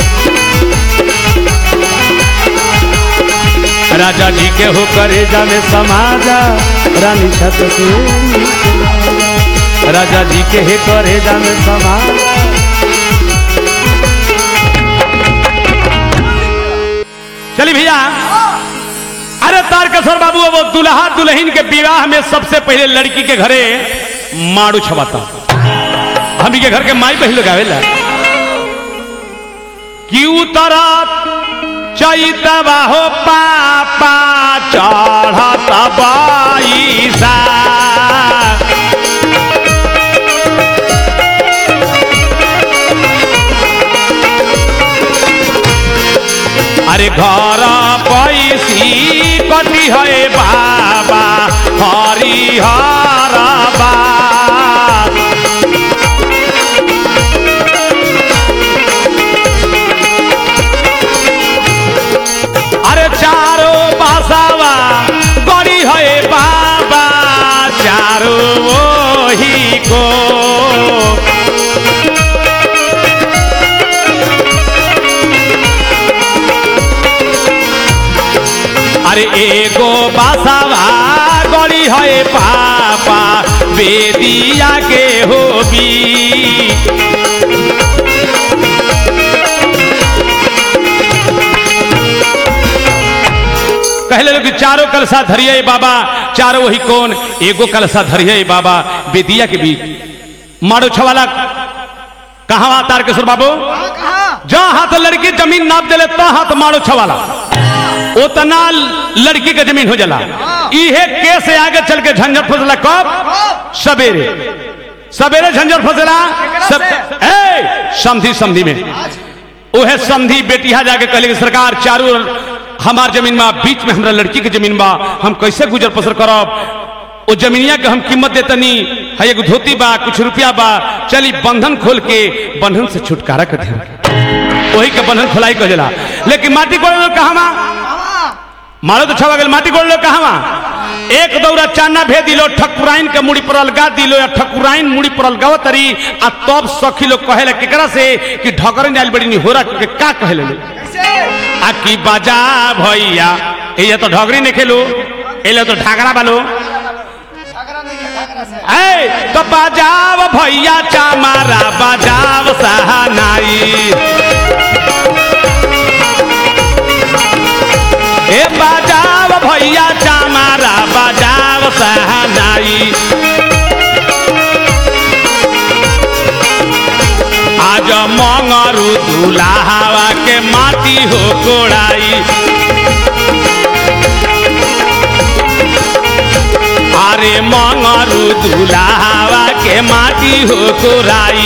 राजा जी के हो करेजा में समाजा रानी छत से नीचे आजा राजा जी के हे करेजा में समाजा चलिए भैया अरे तारकेश्वर बाबू वो दुल्हा दुल्हन के विवाह में सबसे पहले लड़की के घरे माड़ू छवाता हम के घर के माई पहले लगावेला क्यों तरह चैतवा हो पापा चढ़ता बाईसा अरे घर पैसी कटी है बाबा हरिहर बात अरे चारों बासावा गड़ी है बाबा चारों वही को अरे एगो बासावा गड़ी है पापा बेदिया के होबी कहले लोग चारों कलसा धरिए बाबा चारों वही कौन एगो कलसा धरिए बाबा बेदिया के बीच मारो छवाला कहाँ तारकेश्वर बाबू जहाँ हाथ लड़की जमीन नाप दिले तो हाथ मारो छवाला उतना लड़की के जमीन हो जाला इहे केस से आगे चल के झंझट फसला कब सवेरे सवेरे झंझट फसला सब ए समधी समधी में उहे समधी बेटिया जाके कहले कि सरकार चारों हमार जमीन में बीच में हमरा लड़की के जमीन बा हम कैसे गुजर बसर करब ओ जमीनिया के हम कीमत देतनी है एगो धोती बा कुछ रुपया बा चली बंधन खोल के बंधन से छुटकारा कर दे वही के बंधन खोलाई कहेला। लेकिन माटी कोड़े लोग कहाँ मारो तो छवा गल माटी कोड़े लोग कहाँ एक दौरा चाना भे दिलो ठकुराइन के मुड़ी पर अलगा दिलो या ठकुराइन मुड़ी पर अलगाव तरी आ तब सखी लोग कहेला केकरा से कि ढकरन जाल बड़ी नहीं होरा के का कहेले आ की बाजा भैया ये तो ढगरी नहीं खेलो एले तो ढाकरा बालो ए तो बाजाव भैया चामारा बाजाव सहानाई ए बाजाव भैया चामारा बाजाव सहानाई आज मंगरू दुल्हावा के माटी हो कोड़ाई अरे मंगरू दुल्हावा के माटी हो कोड़ाई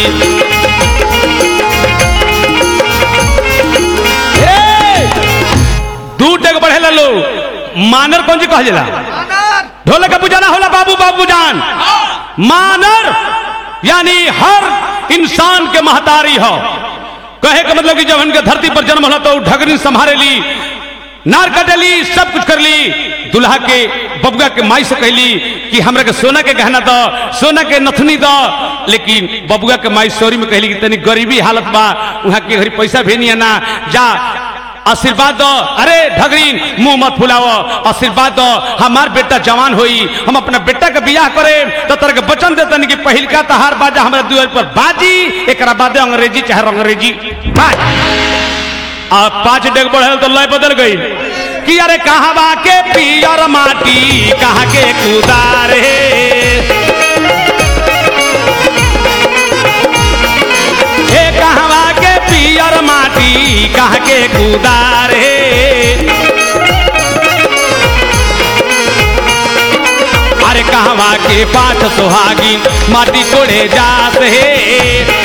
दू टक बढ़े लो मानर कौन जी कह ढोलक का बुझाना होला बाबू बाबू जान मानर यानी हर इंसान के महतारी हो कहे का मतलब कि जब उनके धरती पर जन्म होला तो ढगरी संभारे ली नार कटली सब कुछ कर ली दुल्हा के बबुआ के माई से कहली कि हमरा के सोना के गहना दो सोना के नथनी दो लेकिन बबुआ के माई सोरी में कहली कि तनी गरीबी हालत बा वहां के घरी पैसा भी नहीं है ना जा आशीर्वाद दो अरे ढगरीन मुंह मत फुलाओ आशीर्वाद दो हमार बेटा जवान होई हम अपना बेटा के बियाह करे तो तरह के वचन देते नहीं कि पहिलका तहार बाजा हमारे दुआर पर बाजी एक बाद अंग्रेजी चाहे अंग्रेजी बाज और पांच डेग बढ़े तो लय बदल गई कि अरे कहावा के पियर माटी कहा के कुदार हे कहावा के पियर माटी कहा के कुदार अरे कहावा के पांच सुहागी माटी कोड़े जात है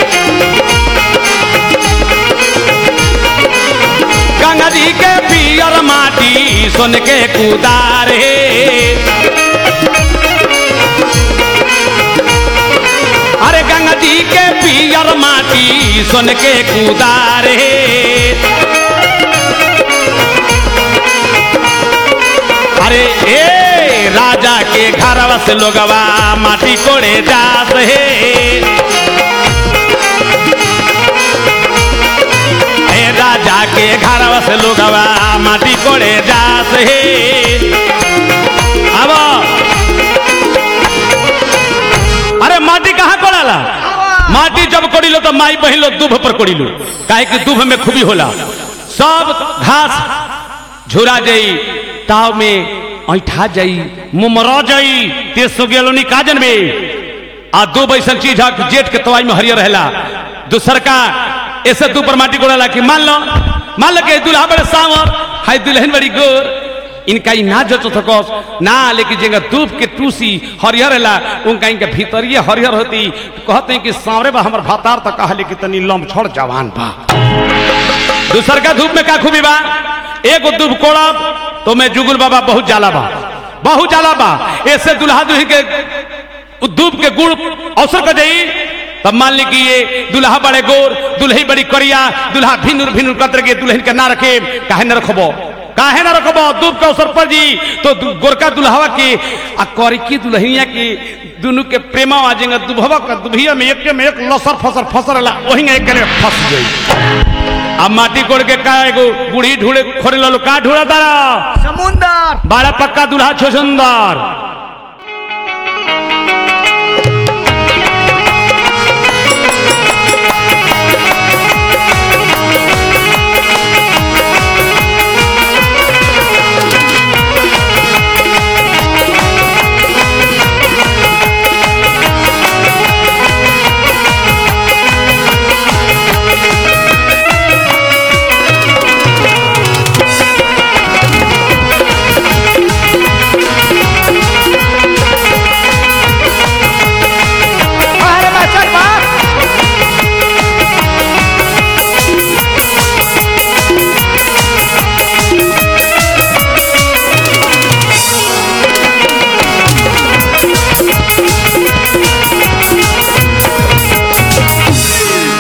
गंगा जी के पियर माटी सुन के कुदार अरे गंगा जी के पियर माटी सुन के कुदार अरे ए राजा के घरवा से लोगवा माटी कोड़े जात है राजा के घरवा से लोगवा माटी कोड़े जात है अब अरे माटी कहाँ कोड़ाला माटी जब कोड़ी लो तो माई बहन लो दूभ पर कोड़ी लो काहे कि दूभ में खूबी होला सब घास झुरा जाई ताव में ऐठा जाई मुमरा जाई तेज सो गेलोनी काजन में आ दो बैसन चीज है जेठ के तवाई में हरियर रहला दूसर का ऐसे तू पर माटी कोड़ाला कि मान लो मान लो कि दुल्हा बड़े सावर हाय दुल्हन बड़ी गोर इनका ही ना जचो थकोस ना लेकिन जगह धूप के टूसी हरिहर ला उनका इनके भीतरिये हरिहर होती कहते हैं कि सांवरे बा हमर भातार तक कहले कि तनी लम छोड़ जवान बा दूसर का धूप में का खूबी बा एगो धूप कोड़ब तो मैं जुगुल बाबा बहुत जाला बा बहुत जाला बा ऐसे दुल्हा दुल्ही के धूप के गुड़ अवसर कर जाई तब मान ली कि ये दुल्हा बड़े गोर दुल्ही बड़ी करिया दुल्हा भिनुर भिनुर कतर के दुल्हन के ना रखे काहे न रखबो काहे ना रखबो दूब के अवसर पर जी तो गोरका दुल्हावा के आ करिकी दुल्हनिया के दोनों के प्रेमा आ जाएंगे दुभवा का दुभिया में एक में एक लसर फसर फसर ला वही एक करे फंस गई अब माटी कोड़ के का एगो बूढ़ी ढूंढे खोरे लो का ढूंढा तारा समुंदर बड़ा पक्का दुल्हा छो सुंदर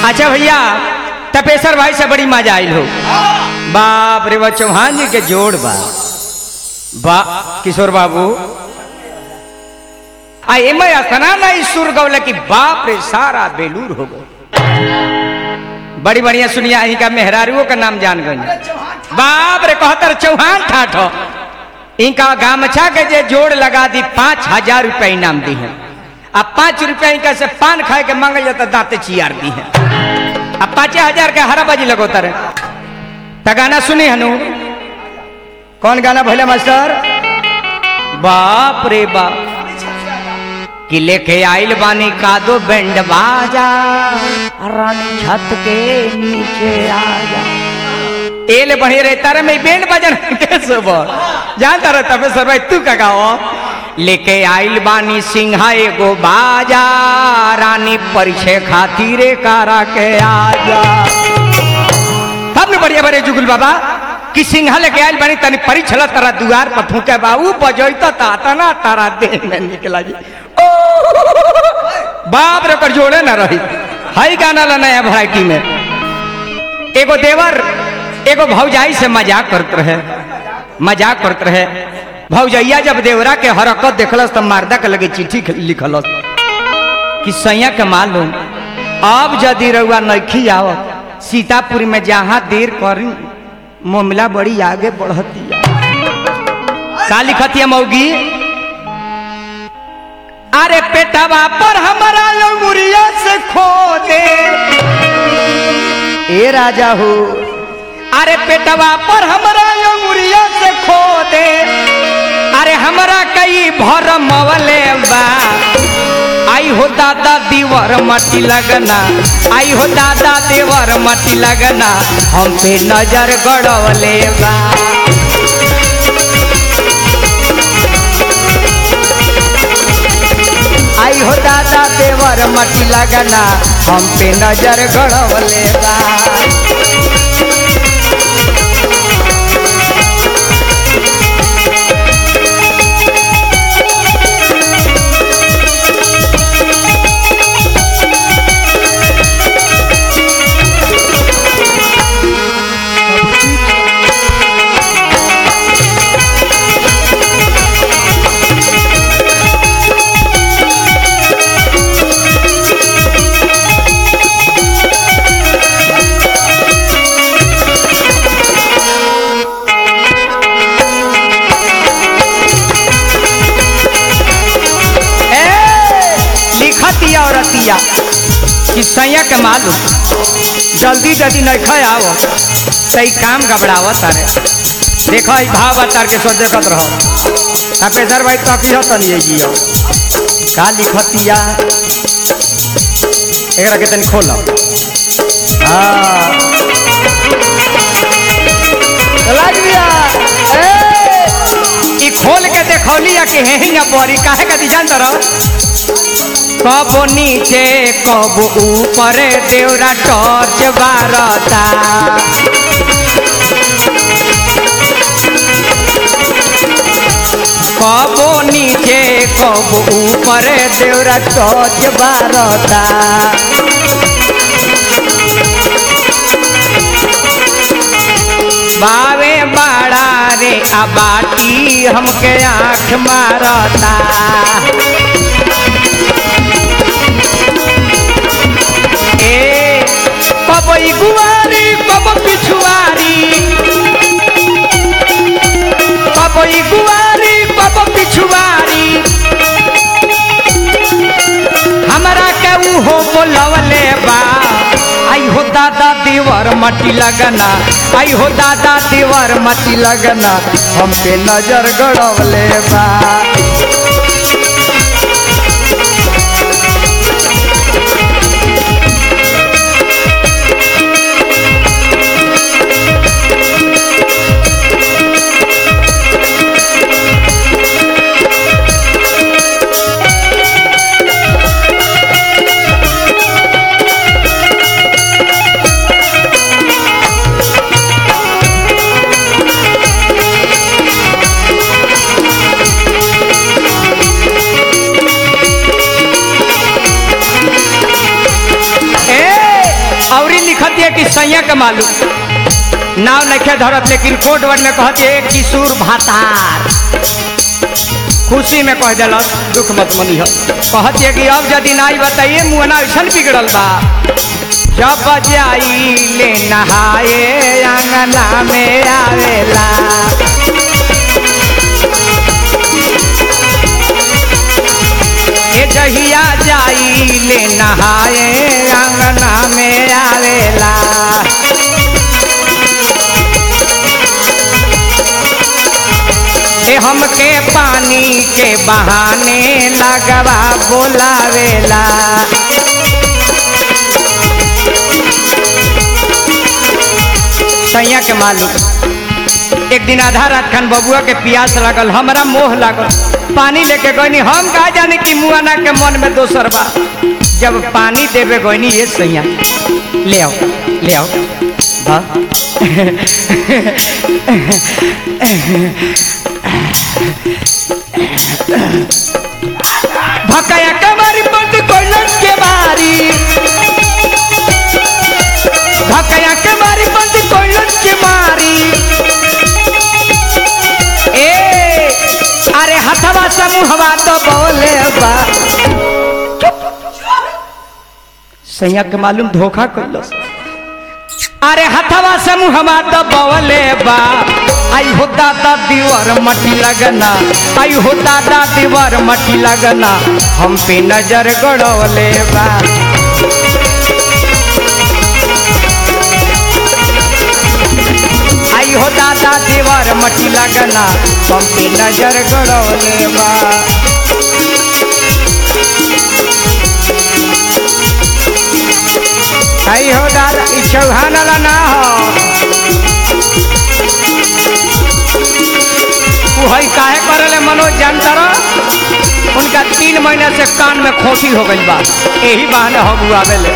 अच्छा भैया तपेश्वर भाई से बड़ी मजा आई हो। बाप रे बा चौहान जी के जोड़ बा बा किशोर बाबू आ एम असना नहीं सुर गौल की बाप रे सारा बेलूर हो गए। बड़ी बढ़िया सुनिया ही का मेहरारुओं का नाम जान गई। बाप रे कहतर चौहान ठाठ इनका गामछा के जे जोड़ लगा दी पांच हजार रुपया इनाम दी है। अब पांच रुपया इनका से पान खाए के मांगे जाता दांते चियार दी है। अब पांच हजार का हरा बाजी लगोता रे त गाना सुनी हनु कौन गाना भले मास्टर बाप रे बाप कि लेके आइल बानी कादो बैंड बाजा रानी छत के नीचे आजा एले बढ़िया रे तारे में बैंड बजन कैसे बो जानता रहे तबे सर भाई तू का गाओ लेके आइल बानी सिंहा एगो बाजा रानी परिचय खातिरे कारा के आजा तब ने बढ़िया बढ़िया जुगुल बाबा कि सिंहा लेके आइल बानी तनी परिचय तारा दुआर पर फूके बाबू बजैता ता तना तारा देह में निकला जी बाप रे कर जोड़े ना रही हाई गाना ला नया वैरायटी में एगो देवर एगो भौजाई से मजाक करते रहे मजाक करते रहे। भौजैया जब देवरा के हरकत देखलस तब मारदा के लगे चिट्ठी लिखलस कि सैया के मालूम अब यदि रउआ नइखी आवत सीतापुर में जहां देर करी मामला बड़ी आगे बढ़ती का लिखतिया मौगी अरे पेटवा पर हमारा लंगुरिया से खो दे ए राजा हो अरे पेटवा पर हमारा लंगुरिया से खो दे अरे हमारा कई भर मवले बा आई हो दादा दीवर मटी लगना आई हो दादा देवर मटी लगना हम पे नजर गड़वले बा आई हो दादा देवर मटी लगना हम पे नजर गड़वले बा कि सैया के मालूम जल्दी जल्दी नहीं खाए आओ सही काम घबरावत तारे देखो भाव तार के सो देखत रहो तपेश्वर भाई तो की होता नहीं जियो का लिखतिया एकरा के तन खोलो हां लग गया ए ई खोल के देखौलिया कि हे ना बड़ी काहे का जानत रहो कब नीचे कब ऊपर देवरा टॉर्च बारता कब नीचे कब ऊपर देवरा टॉर्च बारता बावे बाड़ा रे अबाटी हमके आँख मारता ए कब गुआरी कब पिछुआरी कब गुआरी कब पिछुआरी हमरा के हो बोलवले बा आई हो दादा देवर मटी लगना आई हो दादा देवर मटी लगना हम पे नजर गड़वले बा कि सैया के मालूम नाव नहीं धरत, लेकिन कोर्ट वर्ड में कहते एक किशोर भातार खुशी में कह दिल दुख मत मनी हो। कहते कि अब यदि नाई बताइए मुहना ऐसा बिगड़ल बा, जब जाई ले नहाए अंगना में आवेला, ये जहिया जाई ले नहाए अंगना में आवेला। ये हमके पानी के बहाने लगवा बोलावेला, सैया के मालूम एक दिन आधा रात खान बबुआ के प्यास लगल, हमरा मोह लागल, पानी लेके गईनी। हम कहा जाने कि मुआना के मन में दोसर बा, जब पानी देवे गईनी ये सैया ले आओ ले आओ भकाया कमारी बंद कोइलन के मारी, भकाया कमारी बंद कोइलन के मारी। ए अरे हथवा समूहवा तो बोले बा, सैया के मालूम धोखा कइलो। अरे हथवा समूहवा तो बोले बा, आई हो दादा दीवार मटी लगना, आई हो दादा दीवार मटी लगना, हम पे नजर गड़ोले बा। आई हो दादा दीवार मटी लगना, हम पे नजर गड़ोले बा। आई हो दादा ई चौहान वाला ना हो, वही काहे करले मनोज जानता रहो, उनका तीन महीने से कान में खोटी हो गई बा, यही बहाने हम आवेले।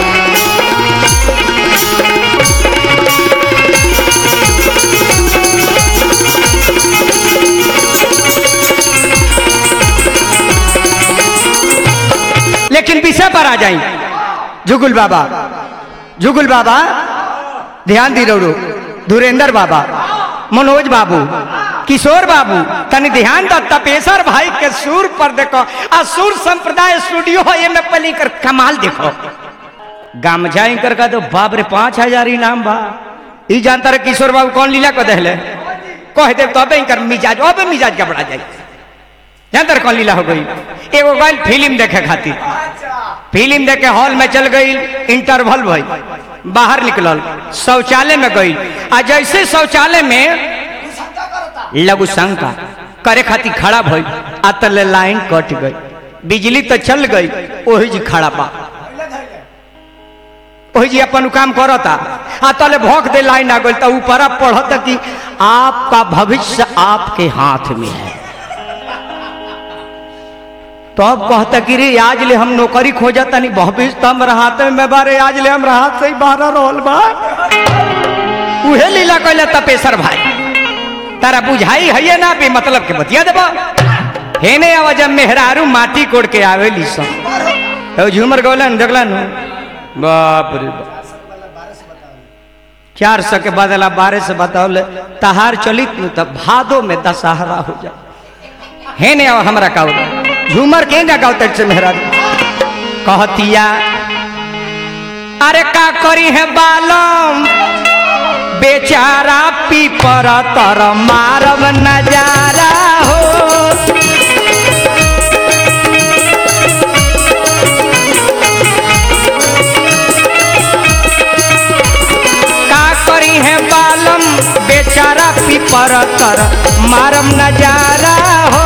लेकिन विषय पर आ जाए, जुगुल बाबा जुगुल बाबा ध्यान दी रहो, धुरेंद्र बाबा, मनोज बाबू, किशोर बाबू, तनी ध्यान दो तपेश्वर भाई के सुर पर देखो, आ सुर संप्रदाय स्टूडियो है में पली कर कमाल देखो। गामझा इंकर का तो बाप रे पांच हजार इनाम बा। ई जानता रहे किशोर बाबू कौन लीला को दहले, कह दे तो इंकर मिजाज अब मिजाज का बढ़ा जाए। जानता कौन लीला हो गई, एगो गई फिल्म देखे खातिर, फिल्म देखे हॉल में चल गई, इंटरवल भाई बाहर निकलल, शौचालय में गई, आ जैसे शौचालय में लघु शंका करे खातिर खड़ा भई, आतले लाइन कट गई, बिजली तो चल गई, वही जी खड़ा बा, वही जी अपन काम करता, आतले भोंक दे लाइन आ गई, तो ऊपर पढ़ता कि आपका भविष्य आपके हाथ में है। तो अब कहता कि रे आज ले हम नौकरी खोजता नहीं, भविष्य तो हम हाथ में बारे, आज ले हम हाथ से ही बाहर रोल बा। उहे लीला कहले तपेश्वर भाई, तारा बुझाई है ना भी मतलब के बतिया देबा। हेने आवाज मेहरारू माटी कोड़ के आवे लीसा, तो झूमर गौलन देखला नु, बाप रे चार सौ के बदला बारह से बताओ तहार चलित नु तब भादो में दशहरा हो जाए। हेने आवा हमरा का झूमर के ना गाँव तक से मेहरारू कहतिया, अरे का करी है बालम बेचारा पीपर तर मारब नजारा हो, का करी है बालम बेचारा पीपर तर मारब नजारा हो।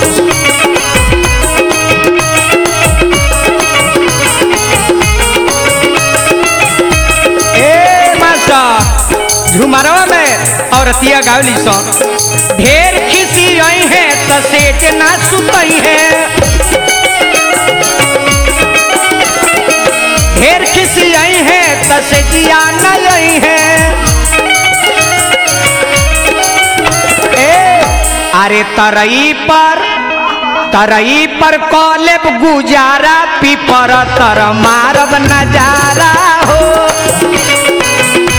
झुमरवा में औरतिया गावली सो, ढेर खिसी आई है तो सेठ ना सुतई है, ढेर खिसी आई है तो सेठिया न आई है। ए अरे तरई पर तरई पर कॉलेब गुजारा, पीपर तर मारब नजारा हो।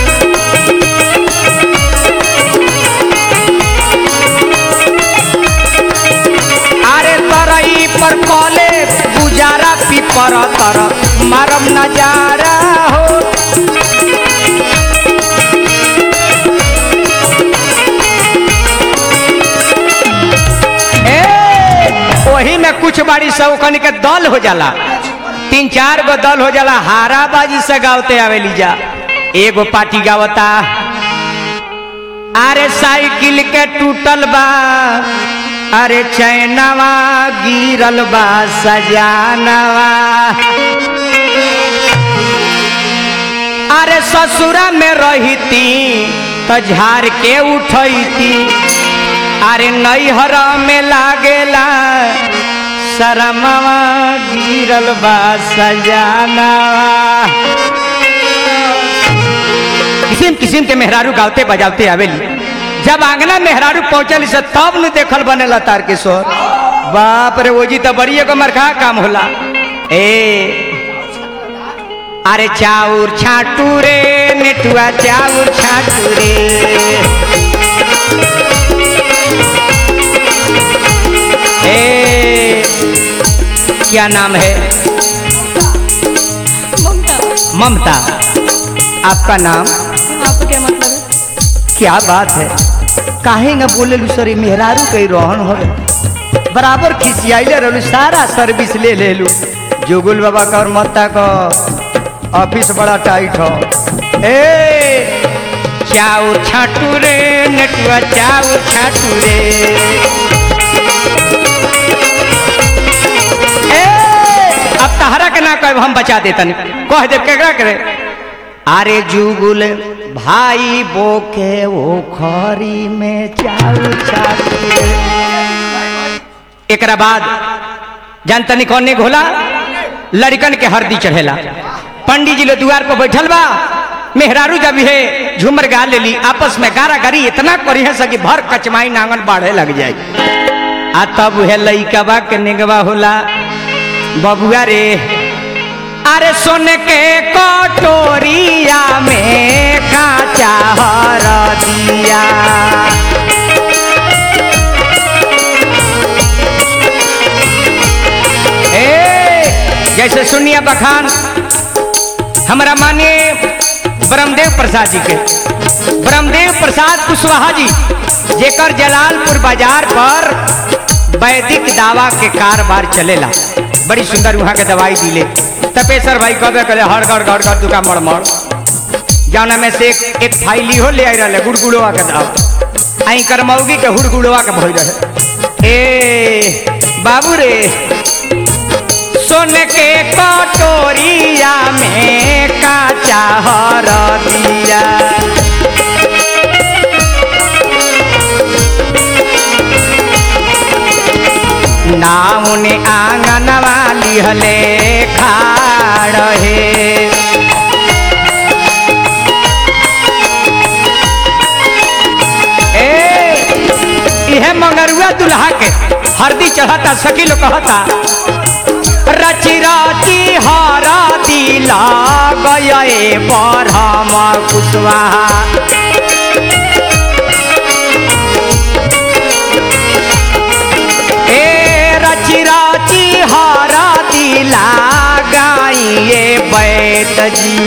पर तर मारम नजारा हो। ए वही में कुछ बारी सौकन के दल हो जाला, तीन चार गो दल हो जाला, हारा बाजी से गावते आवेली जा। एगो पार्टी गावता अरे साइकिल के टूटल बा, अरे चैनवा गिरल बा सजानवा, अरे ससुरा में रहीती तो झाड़ के उठती, अरे नैहर में लागेला शरमवा गिरल बा सजानवा। किसिम किसिम के मेहरारू गावते बजावते आवेली। जब आंगना मेहरारू पहुंचल से तब न देखल बनेला तारकेश्वर। बाप रे ओजी तो बड़ी एगो मरखा काम होला। ए अरे चाउर छाटू रे नेटुआ चाउर छाटू रे, ए क्या नाम है? ममता। ममता। आपका नाम? आपको क्या मतलब है? क्या बात है, काहे न बोले लू सर मेहरारू कई रोहन हो बराबर खिसियाइले रहलू, सारा सर्विस ले ले लू। जोगुल बाबा का और मत्ता का ऑफिस बड़ा टाइट हो। ए चाउर छाटू रे नेटुआ चाउर छाटू रे, ए अब तहरा के ना कह हम बचा देतन, कह दे केकरा करे। अरे जुगुल भाई बोके वो खरी में चाउर छाटू रे। एकरा बाद जानतनी कौन ने घोला? लड़कन के हरदी चढ़ेला। पंडित जी लो द्वार पर बैठल बा, मेहरारू जब है झूमर गा ले ली, आपस में गारा गारी इतना करी है सकी भर कचमाई नांगन बाढ़े लग जाए। आ तब है लइकवा के निगवा होला, बबुआ रे अरे सोन के कटोरिया में काचा हरदिया, ए जैसे सुनिया बखान हमारा माने ब्रह्मदेव प्रसाद जी के, ब्रह्मदेव प्रसाद कुशवाहा जी जेकर जलालपुर बाजार पर वैदिक दावा के कारोबार चलेला, बड़ी सुंदर वहाँ के दवाई दिले। तपेश्वर भाई कबे करे हर घर घर घर दुका मर मर जाना में से एक, एक फाइली हो ले आई रहे गुड़गुड़वा के दाव, आई कर मौगी के हुड़गुड़वा के भोज रहे। ए बाबू रे सोन के कटोरिया में काचा हरदिया, नाम ने आंगन वाली हले खाड़ है। ए यह मंगरुआ दुल्हा के हरदी चढ़ाता, सखी लोग कहता रची राची हारा दिला गए बरहम कुशवाहा, ए रची राची हारा दिला गाइए बैत जी,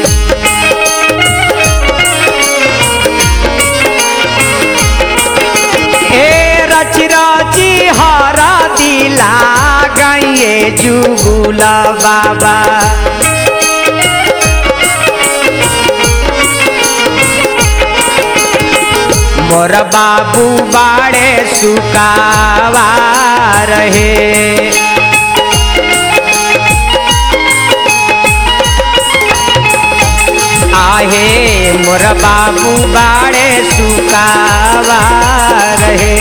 ए रची राची हारा दिला गाइए जुगुला बाबा। मोर बाबू बाड़े सुकावा रहे, आहे मोर बाबू बाड़े सुकावा रहे।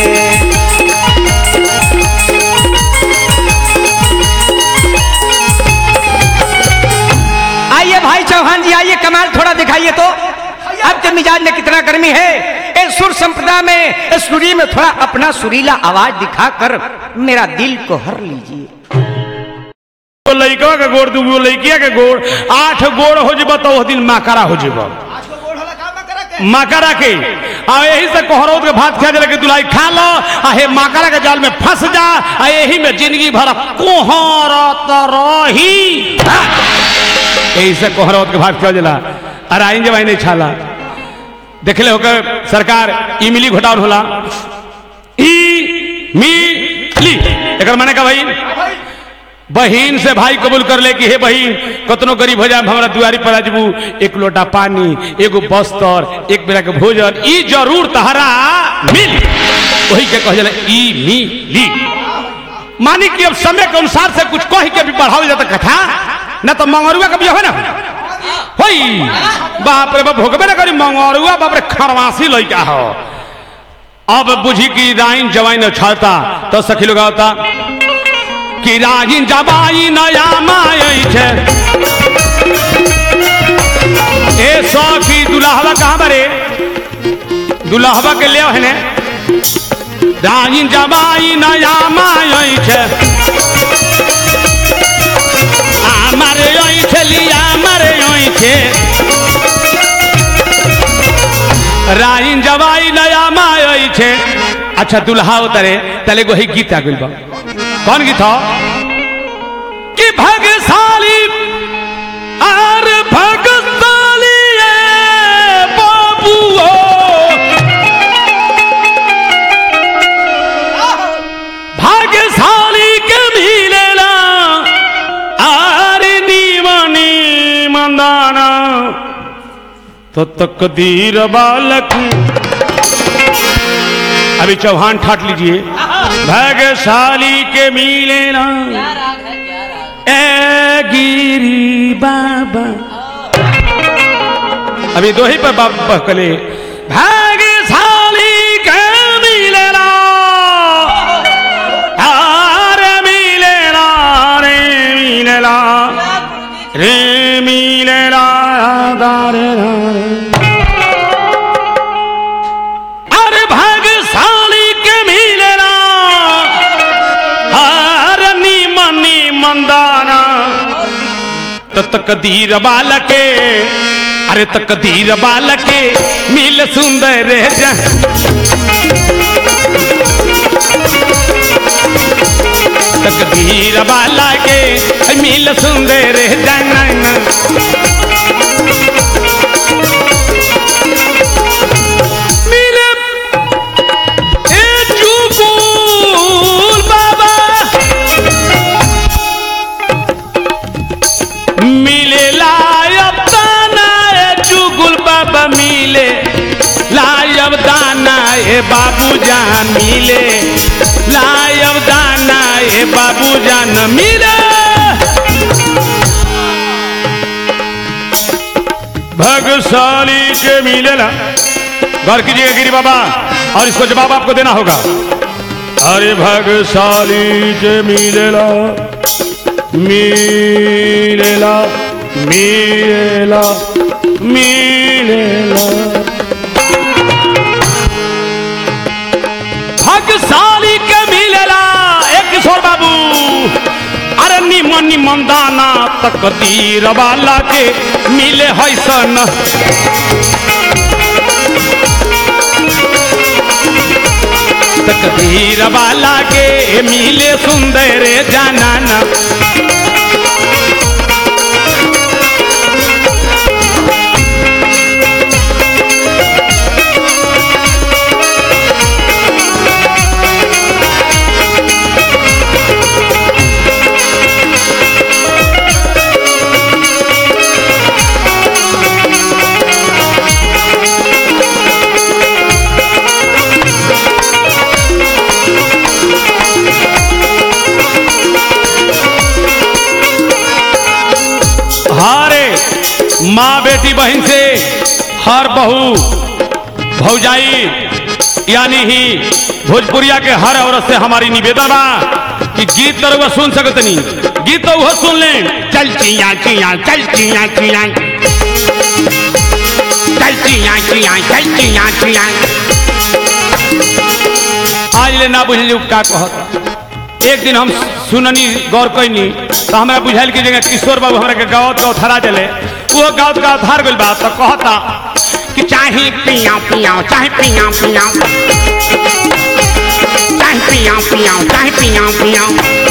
आइए भाई चौहान जी आइए, कमाल थोड़ा दिखाइए तो, आपके मिजाज में कितना गर्मी है। इस सुर संपदा में, इस सुरी में थोड़ा अपना सुरीला आवाज दिखाकर मेरा दिल को हर लीजिए। तो लइकवा के गोड़ दूगो लइकिया के गोड़, आठ गोड़ हो जब तो दिन माकरा हो जब। मकरा के आ यही से कोहरौत के भात खा जला के दुलाई खा लो आ हे मकरा के जाल में फंस जा आ यही में जिंदगी भर कोहरत रही यही से कोहरौत के भात खा जला और आइन जब नहीं छाला देखले होकर सरकार इमली घोटाल होला ई मिली एक माने का भाई बहन से भाई कबूल कर ले कि हे बहन कतनो गरीब हो जाए हमारा दुआरी पर आजबू एक लोटा पानी एगो बस्तर एक बेरा के भोजन ई जरूर तहरा मिल वही के कह ई मिली मानी कि अब समय के अनुसार से कुछ कह के भी बढ़ाओ जाता कथा ना तो मंगरुआ का भी हो ना होई बाप रे बाप भोगबे ना करी मंगरुआ बाप रे खरवासी लइका हो अब बुझी कि राइन जवाइन छाता तो सखी लोग होता कि राजिन जबाई नया माई छे ए सखी दुल्हवा कहाँ बरे दुल्हवा के ले है राजिन जबाई नया माई छे हमारे ओई छलिया हमारे ओई छे राजिन जबाई नया माई छे अच्छा दुल्हा उतरे तले को ही गीत आ गइल बा कौन गीत हो कि भाग्यशाली और भाग्यशाली बाबू भाग्यशाली के मिलेला आरे दीवानी मंदाना तो तकदीर बालक अभी चौहान ठाट लीजिए भाग्यशाली के मिले ना ए गिरी बाबा अभी दो ही पर बाबा कले भाग्यशाली के मिले ना रे मिले ना रे मिले ना रे मिले ना रे तो तकदीर बालके अरे तकदीर बालके मिल सुंदर तकदीर बालके मिल सुंदर जनन मिले ए जुगुल बाबा मिले लायब दाना ए जुगुल बाबा मिले लायब दाना ए बाबू जान मिले लायब दाना ए बाबू जान मिले भाग्यशाली के मिलेला घर कीजिएगा गिरी बाबा और इसको जवाब आपको देना होगा अरे भाग्यशाली के मिलेला मिलेला मिलेला मिलेला भाग्यशाली के मिलेला एक किशोर बाबू अरे निमन निमन दाना तकदीर वाला के मिले है सन तकदीर वाला के मिले सुंदर जनाना माँ बेटी बहन से हर बहू भौजाई यानी ही भोजपुरिया के हर औरत से हमारी निवेदन बा कि गीत तो वह सुन सकत नहीं गीत तो वह सुन ले चल चिया चिया चल चिया चिया चल चिया चिया चल चिया चिया आज ले ना बुझल का कहत एक दिन हम सुननी गौर कैनी तो हमारा बुझाइल की जगह किशोर बाबू हमारे के गाँव गाँव थरा चले वो गाँव गाँव थार गई बात तो कहता कि चाहे पिया पिया चाहे पिया पिया चाहे पिया पिया चाहे पिया पिया।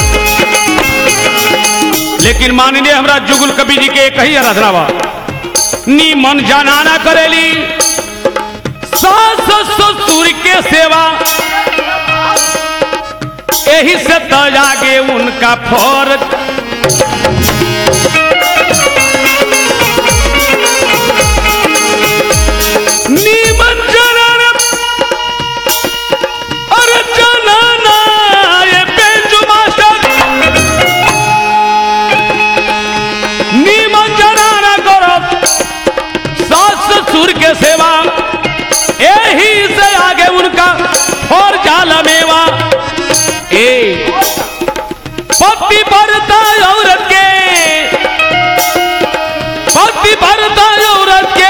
लेकिन माननीय हमरा जुगुल कवि जी के कही आराधना बा नी मन जाना करेली सास ससुर के सेवा यही से तो जागे उनका फर्ज। नीमन जनाना अरे जनाना ये बेंजू मास्टर नीमन जनाना करो सास ससुर के सेवा यही से आगे उनका और जाला मेवा। ए पति भरता औरत के पति भरता औरत के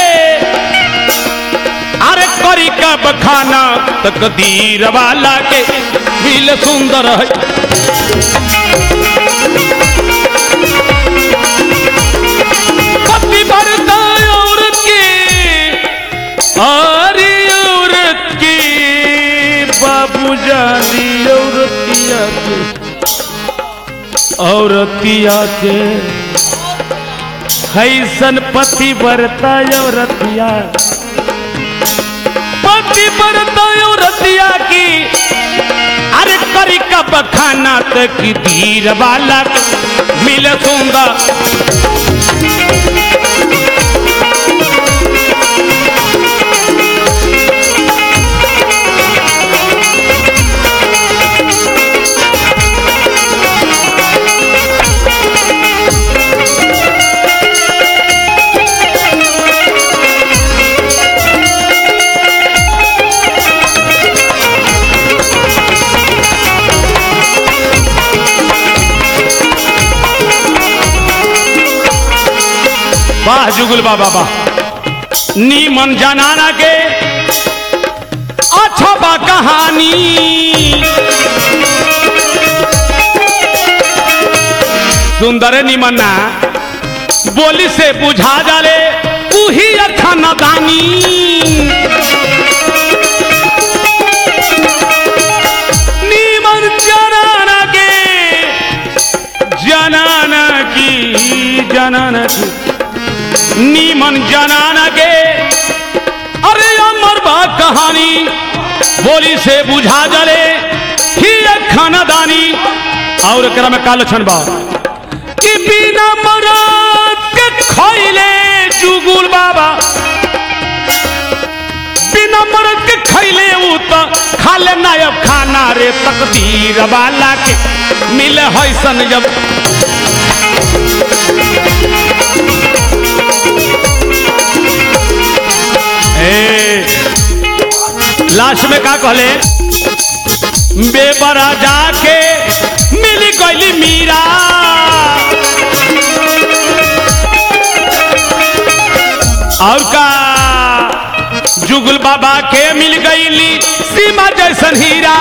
अरे करी का बखाना तकदीर वाला के दिल सुंदर है। पति भरता औरत के अरे औरत की बाबू जानी औरतिया के औरतिया के हैसन पति बरता औरतिया पति बरता औरतिया की अरे करी का बखाना तक धीर वाला मिल सुंदर। वाह जुगुल बाबा वाह नीमन जनाना के अच्छा बा कहानी सुंदर नीमन्ना बोली से बुझा जाले उही अच्छा नदानी। नीमन जनाना के जनाना की जनाना की नीमन जनाना के अरे अमर बा कहानी बोली से बुझा जले ही खानदानी। और एकरा में का लक्षण बा कि बिना मरद के खैले जुगुल बाबा बिना मरद के खैले उ त खाले नायब खाना रे तकदीर वाला के मिले हैसन जब। ए लास्ट में का कहले बेबरा जाके मिली गईली मीरा और का जुगुल बाबा के मिल गईली सीमा जैसन हीरा।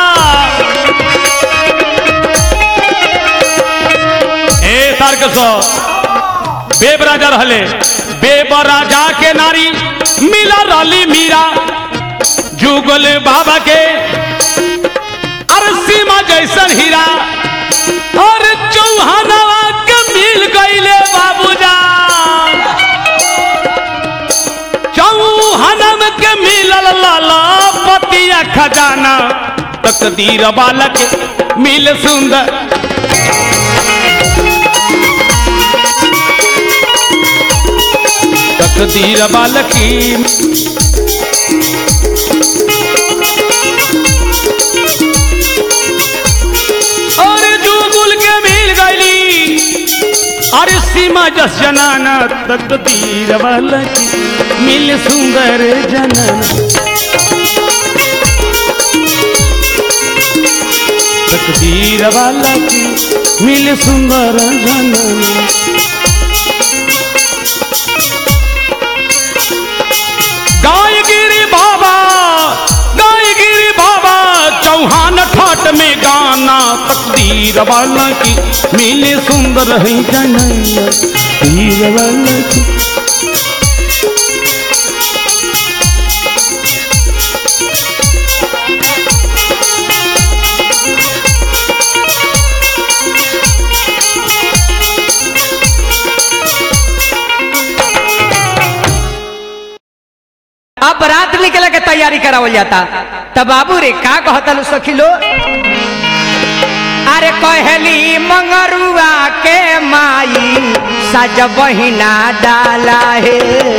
ए तारक सो बेब राजा रहले बेब राजा के नारी मिला रली मीरा जुगल बाबा के अरे सीमा जैसन हीरा और चौहानवा के मिल गईले बाबूजा चौहानम के मिलल लाला पतिया खजाना तकदीर वाला के मिल सुंदर। तकदीर वाला की और जुगुल के मिल गईली अरे सीमा जस जनाना तकदीर वाला की मिल सुंदर जनाना। तकदीर वाला की मिल सुंदर जनाना। गायगिरी बाबा गायगिरी बाबा चौहान ठाट में गाना तकदीर वाला की मिले सुंदर है जनाना तकदीर वाला की। अब बारात निकले के तैयारी करावल जाता। तब बाबू रे का कहता लो सखी लो, अरे कहली मंगरुआ के माई सज बहिना डाला है।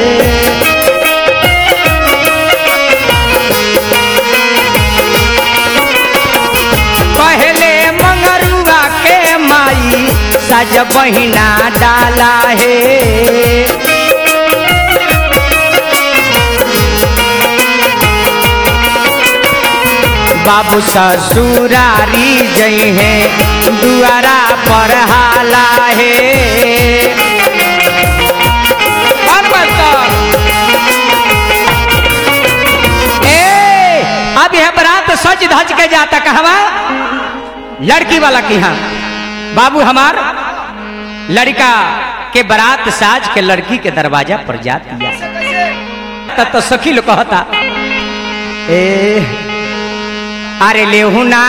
पहले मंगरुआ के माई सज बहिना डाला है। बाबू ससुरारी जई है दुआरा पर हाला है। ए अब यह बारात सज धज के जाता कहवा, लड़की वाला की यहाँ। बाबू हमार लड़का के बारात साज के लड़की के दरवाजा पर जाती है। तो सखी लोग कहता ए अरे लेहुना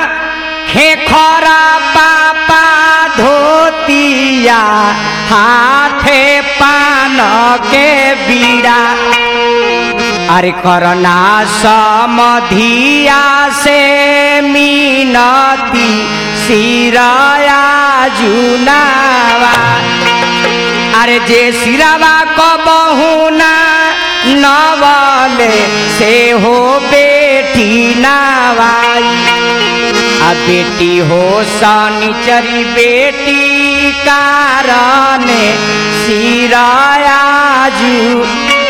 खेखरा पापा धोतिया हाथे पान के बीड़ा। अरे करना समधिया से मीनती सिराया जुनावा। अरे जे सिरावा को बहुना नवले से हो बेटी नावाई। आ बेटी हो शनिचरी बेटी कारण सिराया जू।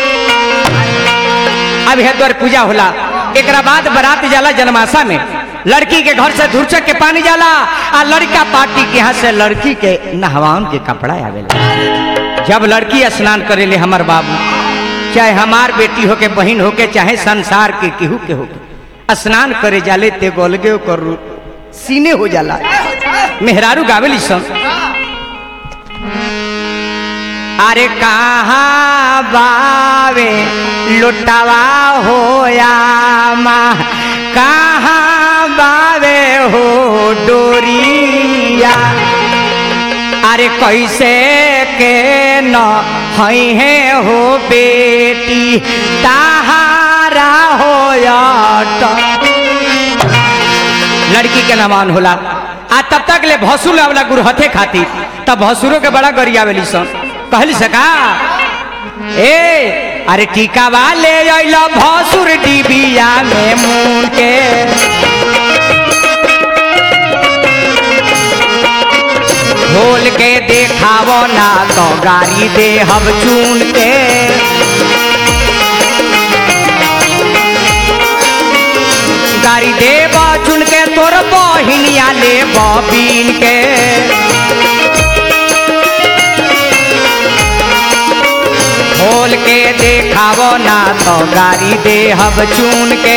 अब है द्वार पूजा होला। एक बाद बारात जाला जन्माशा में, लड़की के घर से धुरचक के पानी जाला आ लड़का पार्टी के यहाँ से लड़की के नहवान के कपड़ा आवेला। जब लड़की स्नान करेले हमार बाबू, चाहे हमार बेटी हो के बहन हो के चाहे संसार के केहू के हो के स्नान करे जाले ते गोलगे कर सीने हो जाला। मेहरारू गावेली सन, अरे कहाँ बावे लुटावा होया माँ, कहाँ बावे हो डोरिया। अरे कैसे के न हई है हो बेटी ताहारा हो लड़की के नामान होला। आ तब तक ले भसुर वाला गुरहथे खातिर तब भसुरों के बड़ा गरियावेली सन। कहली सका ए अरे टीका वाले अइला भसुर डिबिया में मुन के। खोल के देखावो ना तो गाड़ी दे हम चून के। गाड़ी दे चुन के तोर बहिनिया ले बीन के। खोल के देखावो ना तो गाड़ी दे हम चून के।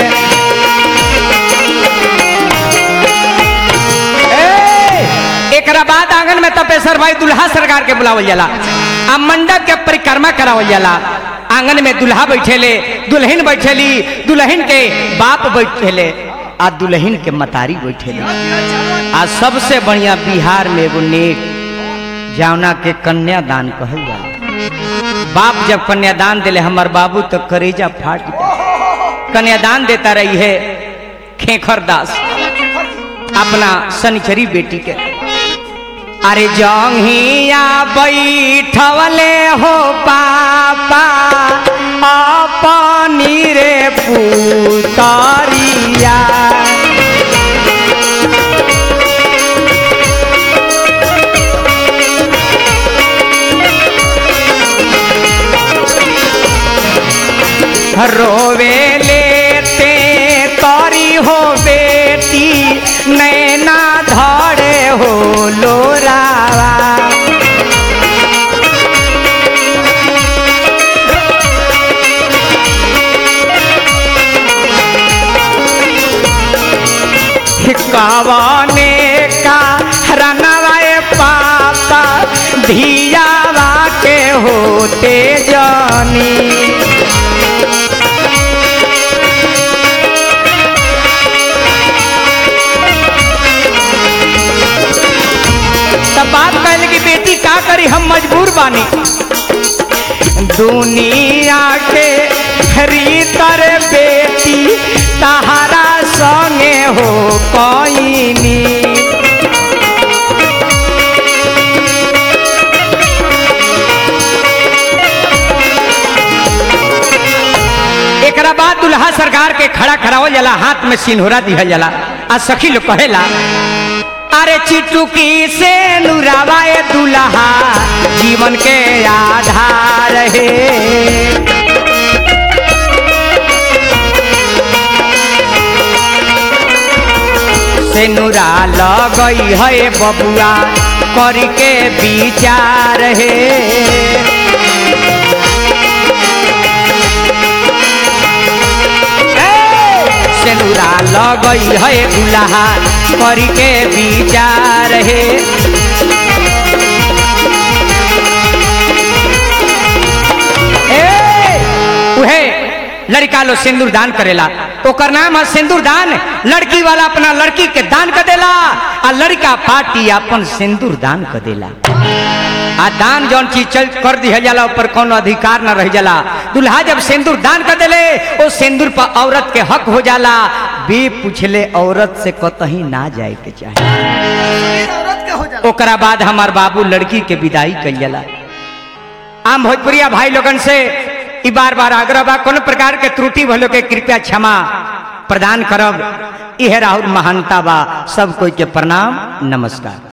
एक बाद आंगन में तपेश्वर भाई दुल्हा सरकार के बुलावल जाला। आ मंडप के परिक्रमा करावल जाला। आंगन में दुल्हा बैठेले, दुल्हन बैठेली, दुल्हन के बाप बैठेले आ दुल्हन के मतारी बैठेले। आ सबसे बढ़िया बिहार में एगो नेक जावना के कन्यादान कहल जाला। बाप जब कन्यादान दिले हमार बाबू तो करेजा फाट गया। कन्यादान देता रही है खेखर दास अपना शनिचरी बेटी के। अरे जंघिया बैठवले हो पापा अपनी रे पुतरिया। रोवे लेते तोरी हो बेटी नैना धड़े हो लोरावा। कवने का रनवाए पापा धियावा के होते जानी। बात कहले कि बेटी का करी हम मजबूर बानी। दुनिया के रीतर बेटी तहारा संगे हो कईनी एकरा बाद दुल्हा सरकार के खड़ा करावल जाला, हाथ में सिन्होरा दिहल जाला। आ सखी लोग कहेला अरे चिटुकी से नुरावाए दुल्हा जीवन के आधार है। से नुरा लगई है बबुआ करके विचार है। सेनुरा लगई है दुल्हा करके विचार है। उहे लड़का लो सिंदूर दान करेला, ओकर नाम है सिंदूर दान। लड़की वाला अपना लड़की के दान कर देला आ लड़का पार्टी अपन सिंदूर दान कर देला। आ दान जौन चीज चल कर दिया जाला ऊपर कोनो अधिकार न रह जाला। दुल्हा जब सिंदूर दान कर देले वो सिंदूर पर औरत के हक हो जाला। बे पूछले औरत से कतही ना जाए के चाहे। औरत के हो जाला। ओकरा बाद हमार बाबू लड़की के विदाई कइल जाला। आम भोजपुरिया भाई लोगन से ई बार बार आग्रह बा, कोनो प्रकार के त्रुटि भलो के कृपया क्षमा प्रदान करब। इहे राहुल महानता बा। सब कोई के प्रणाम नमस्कार।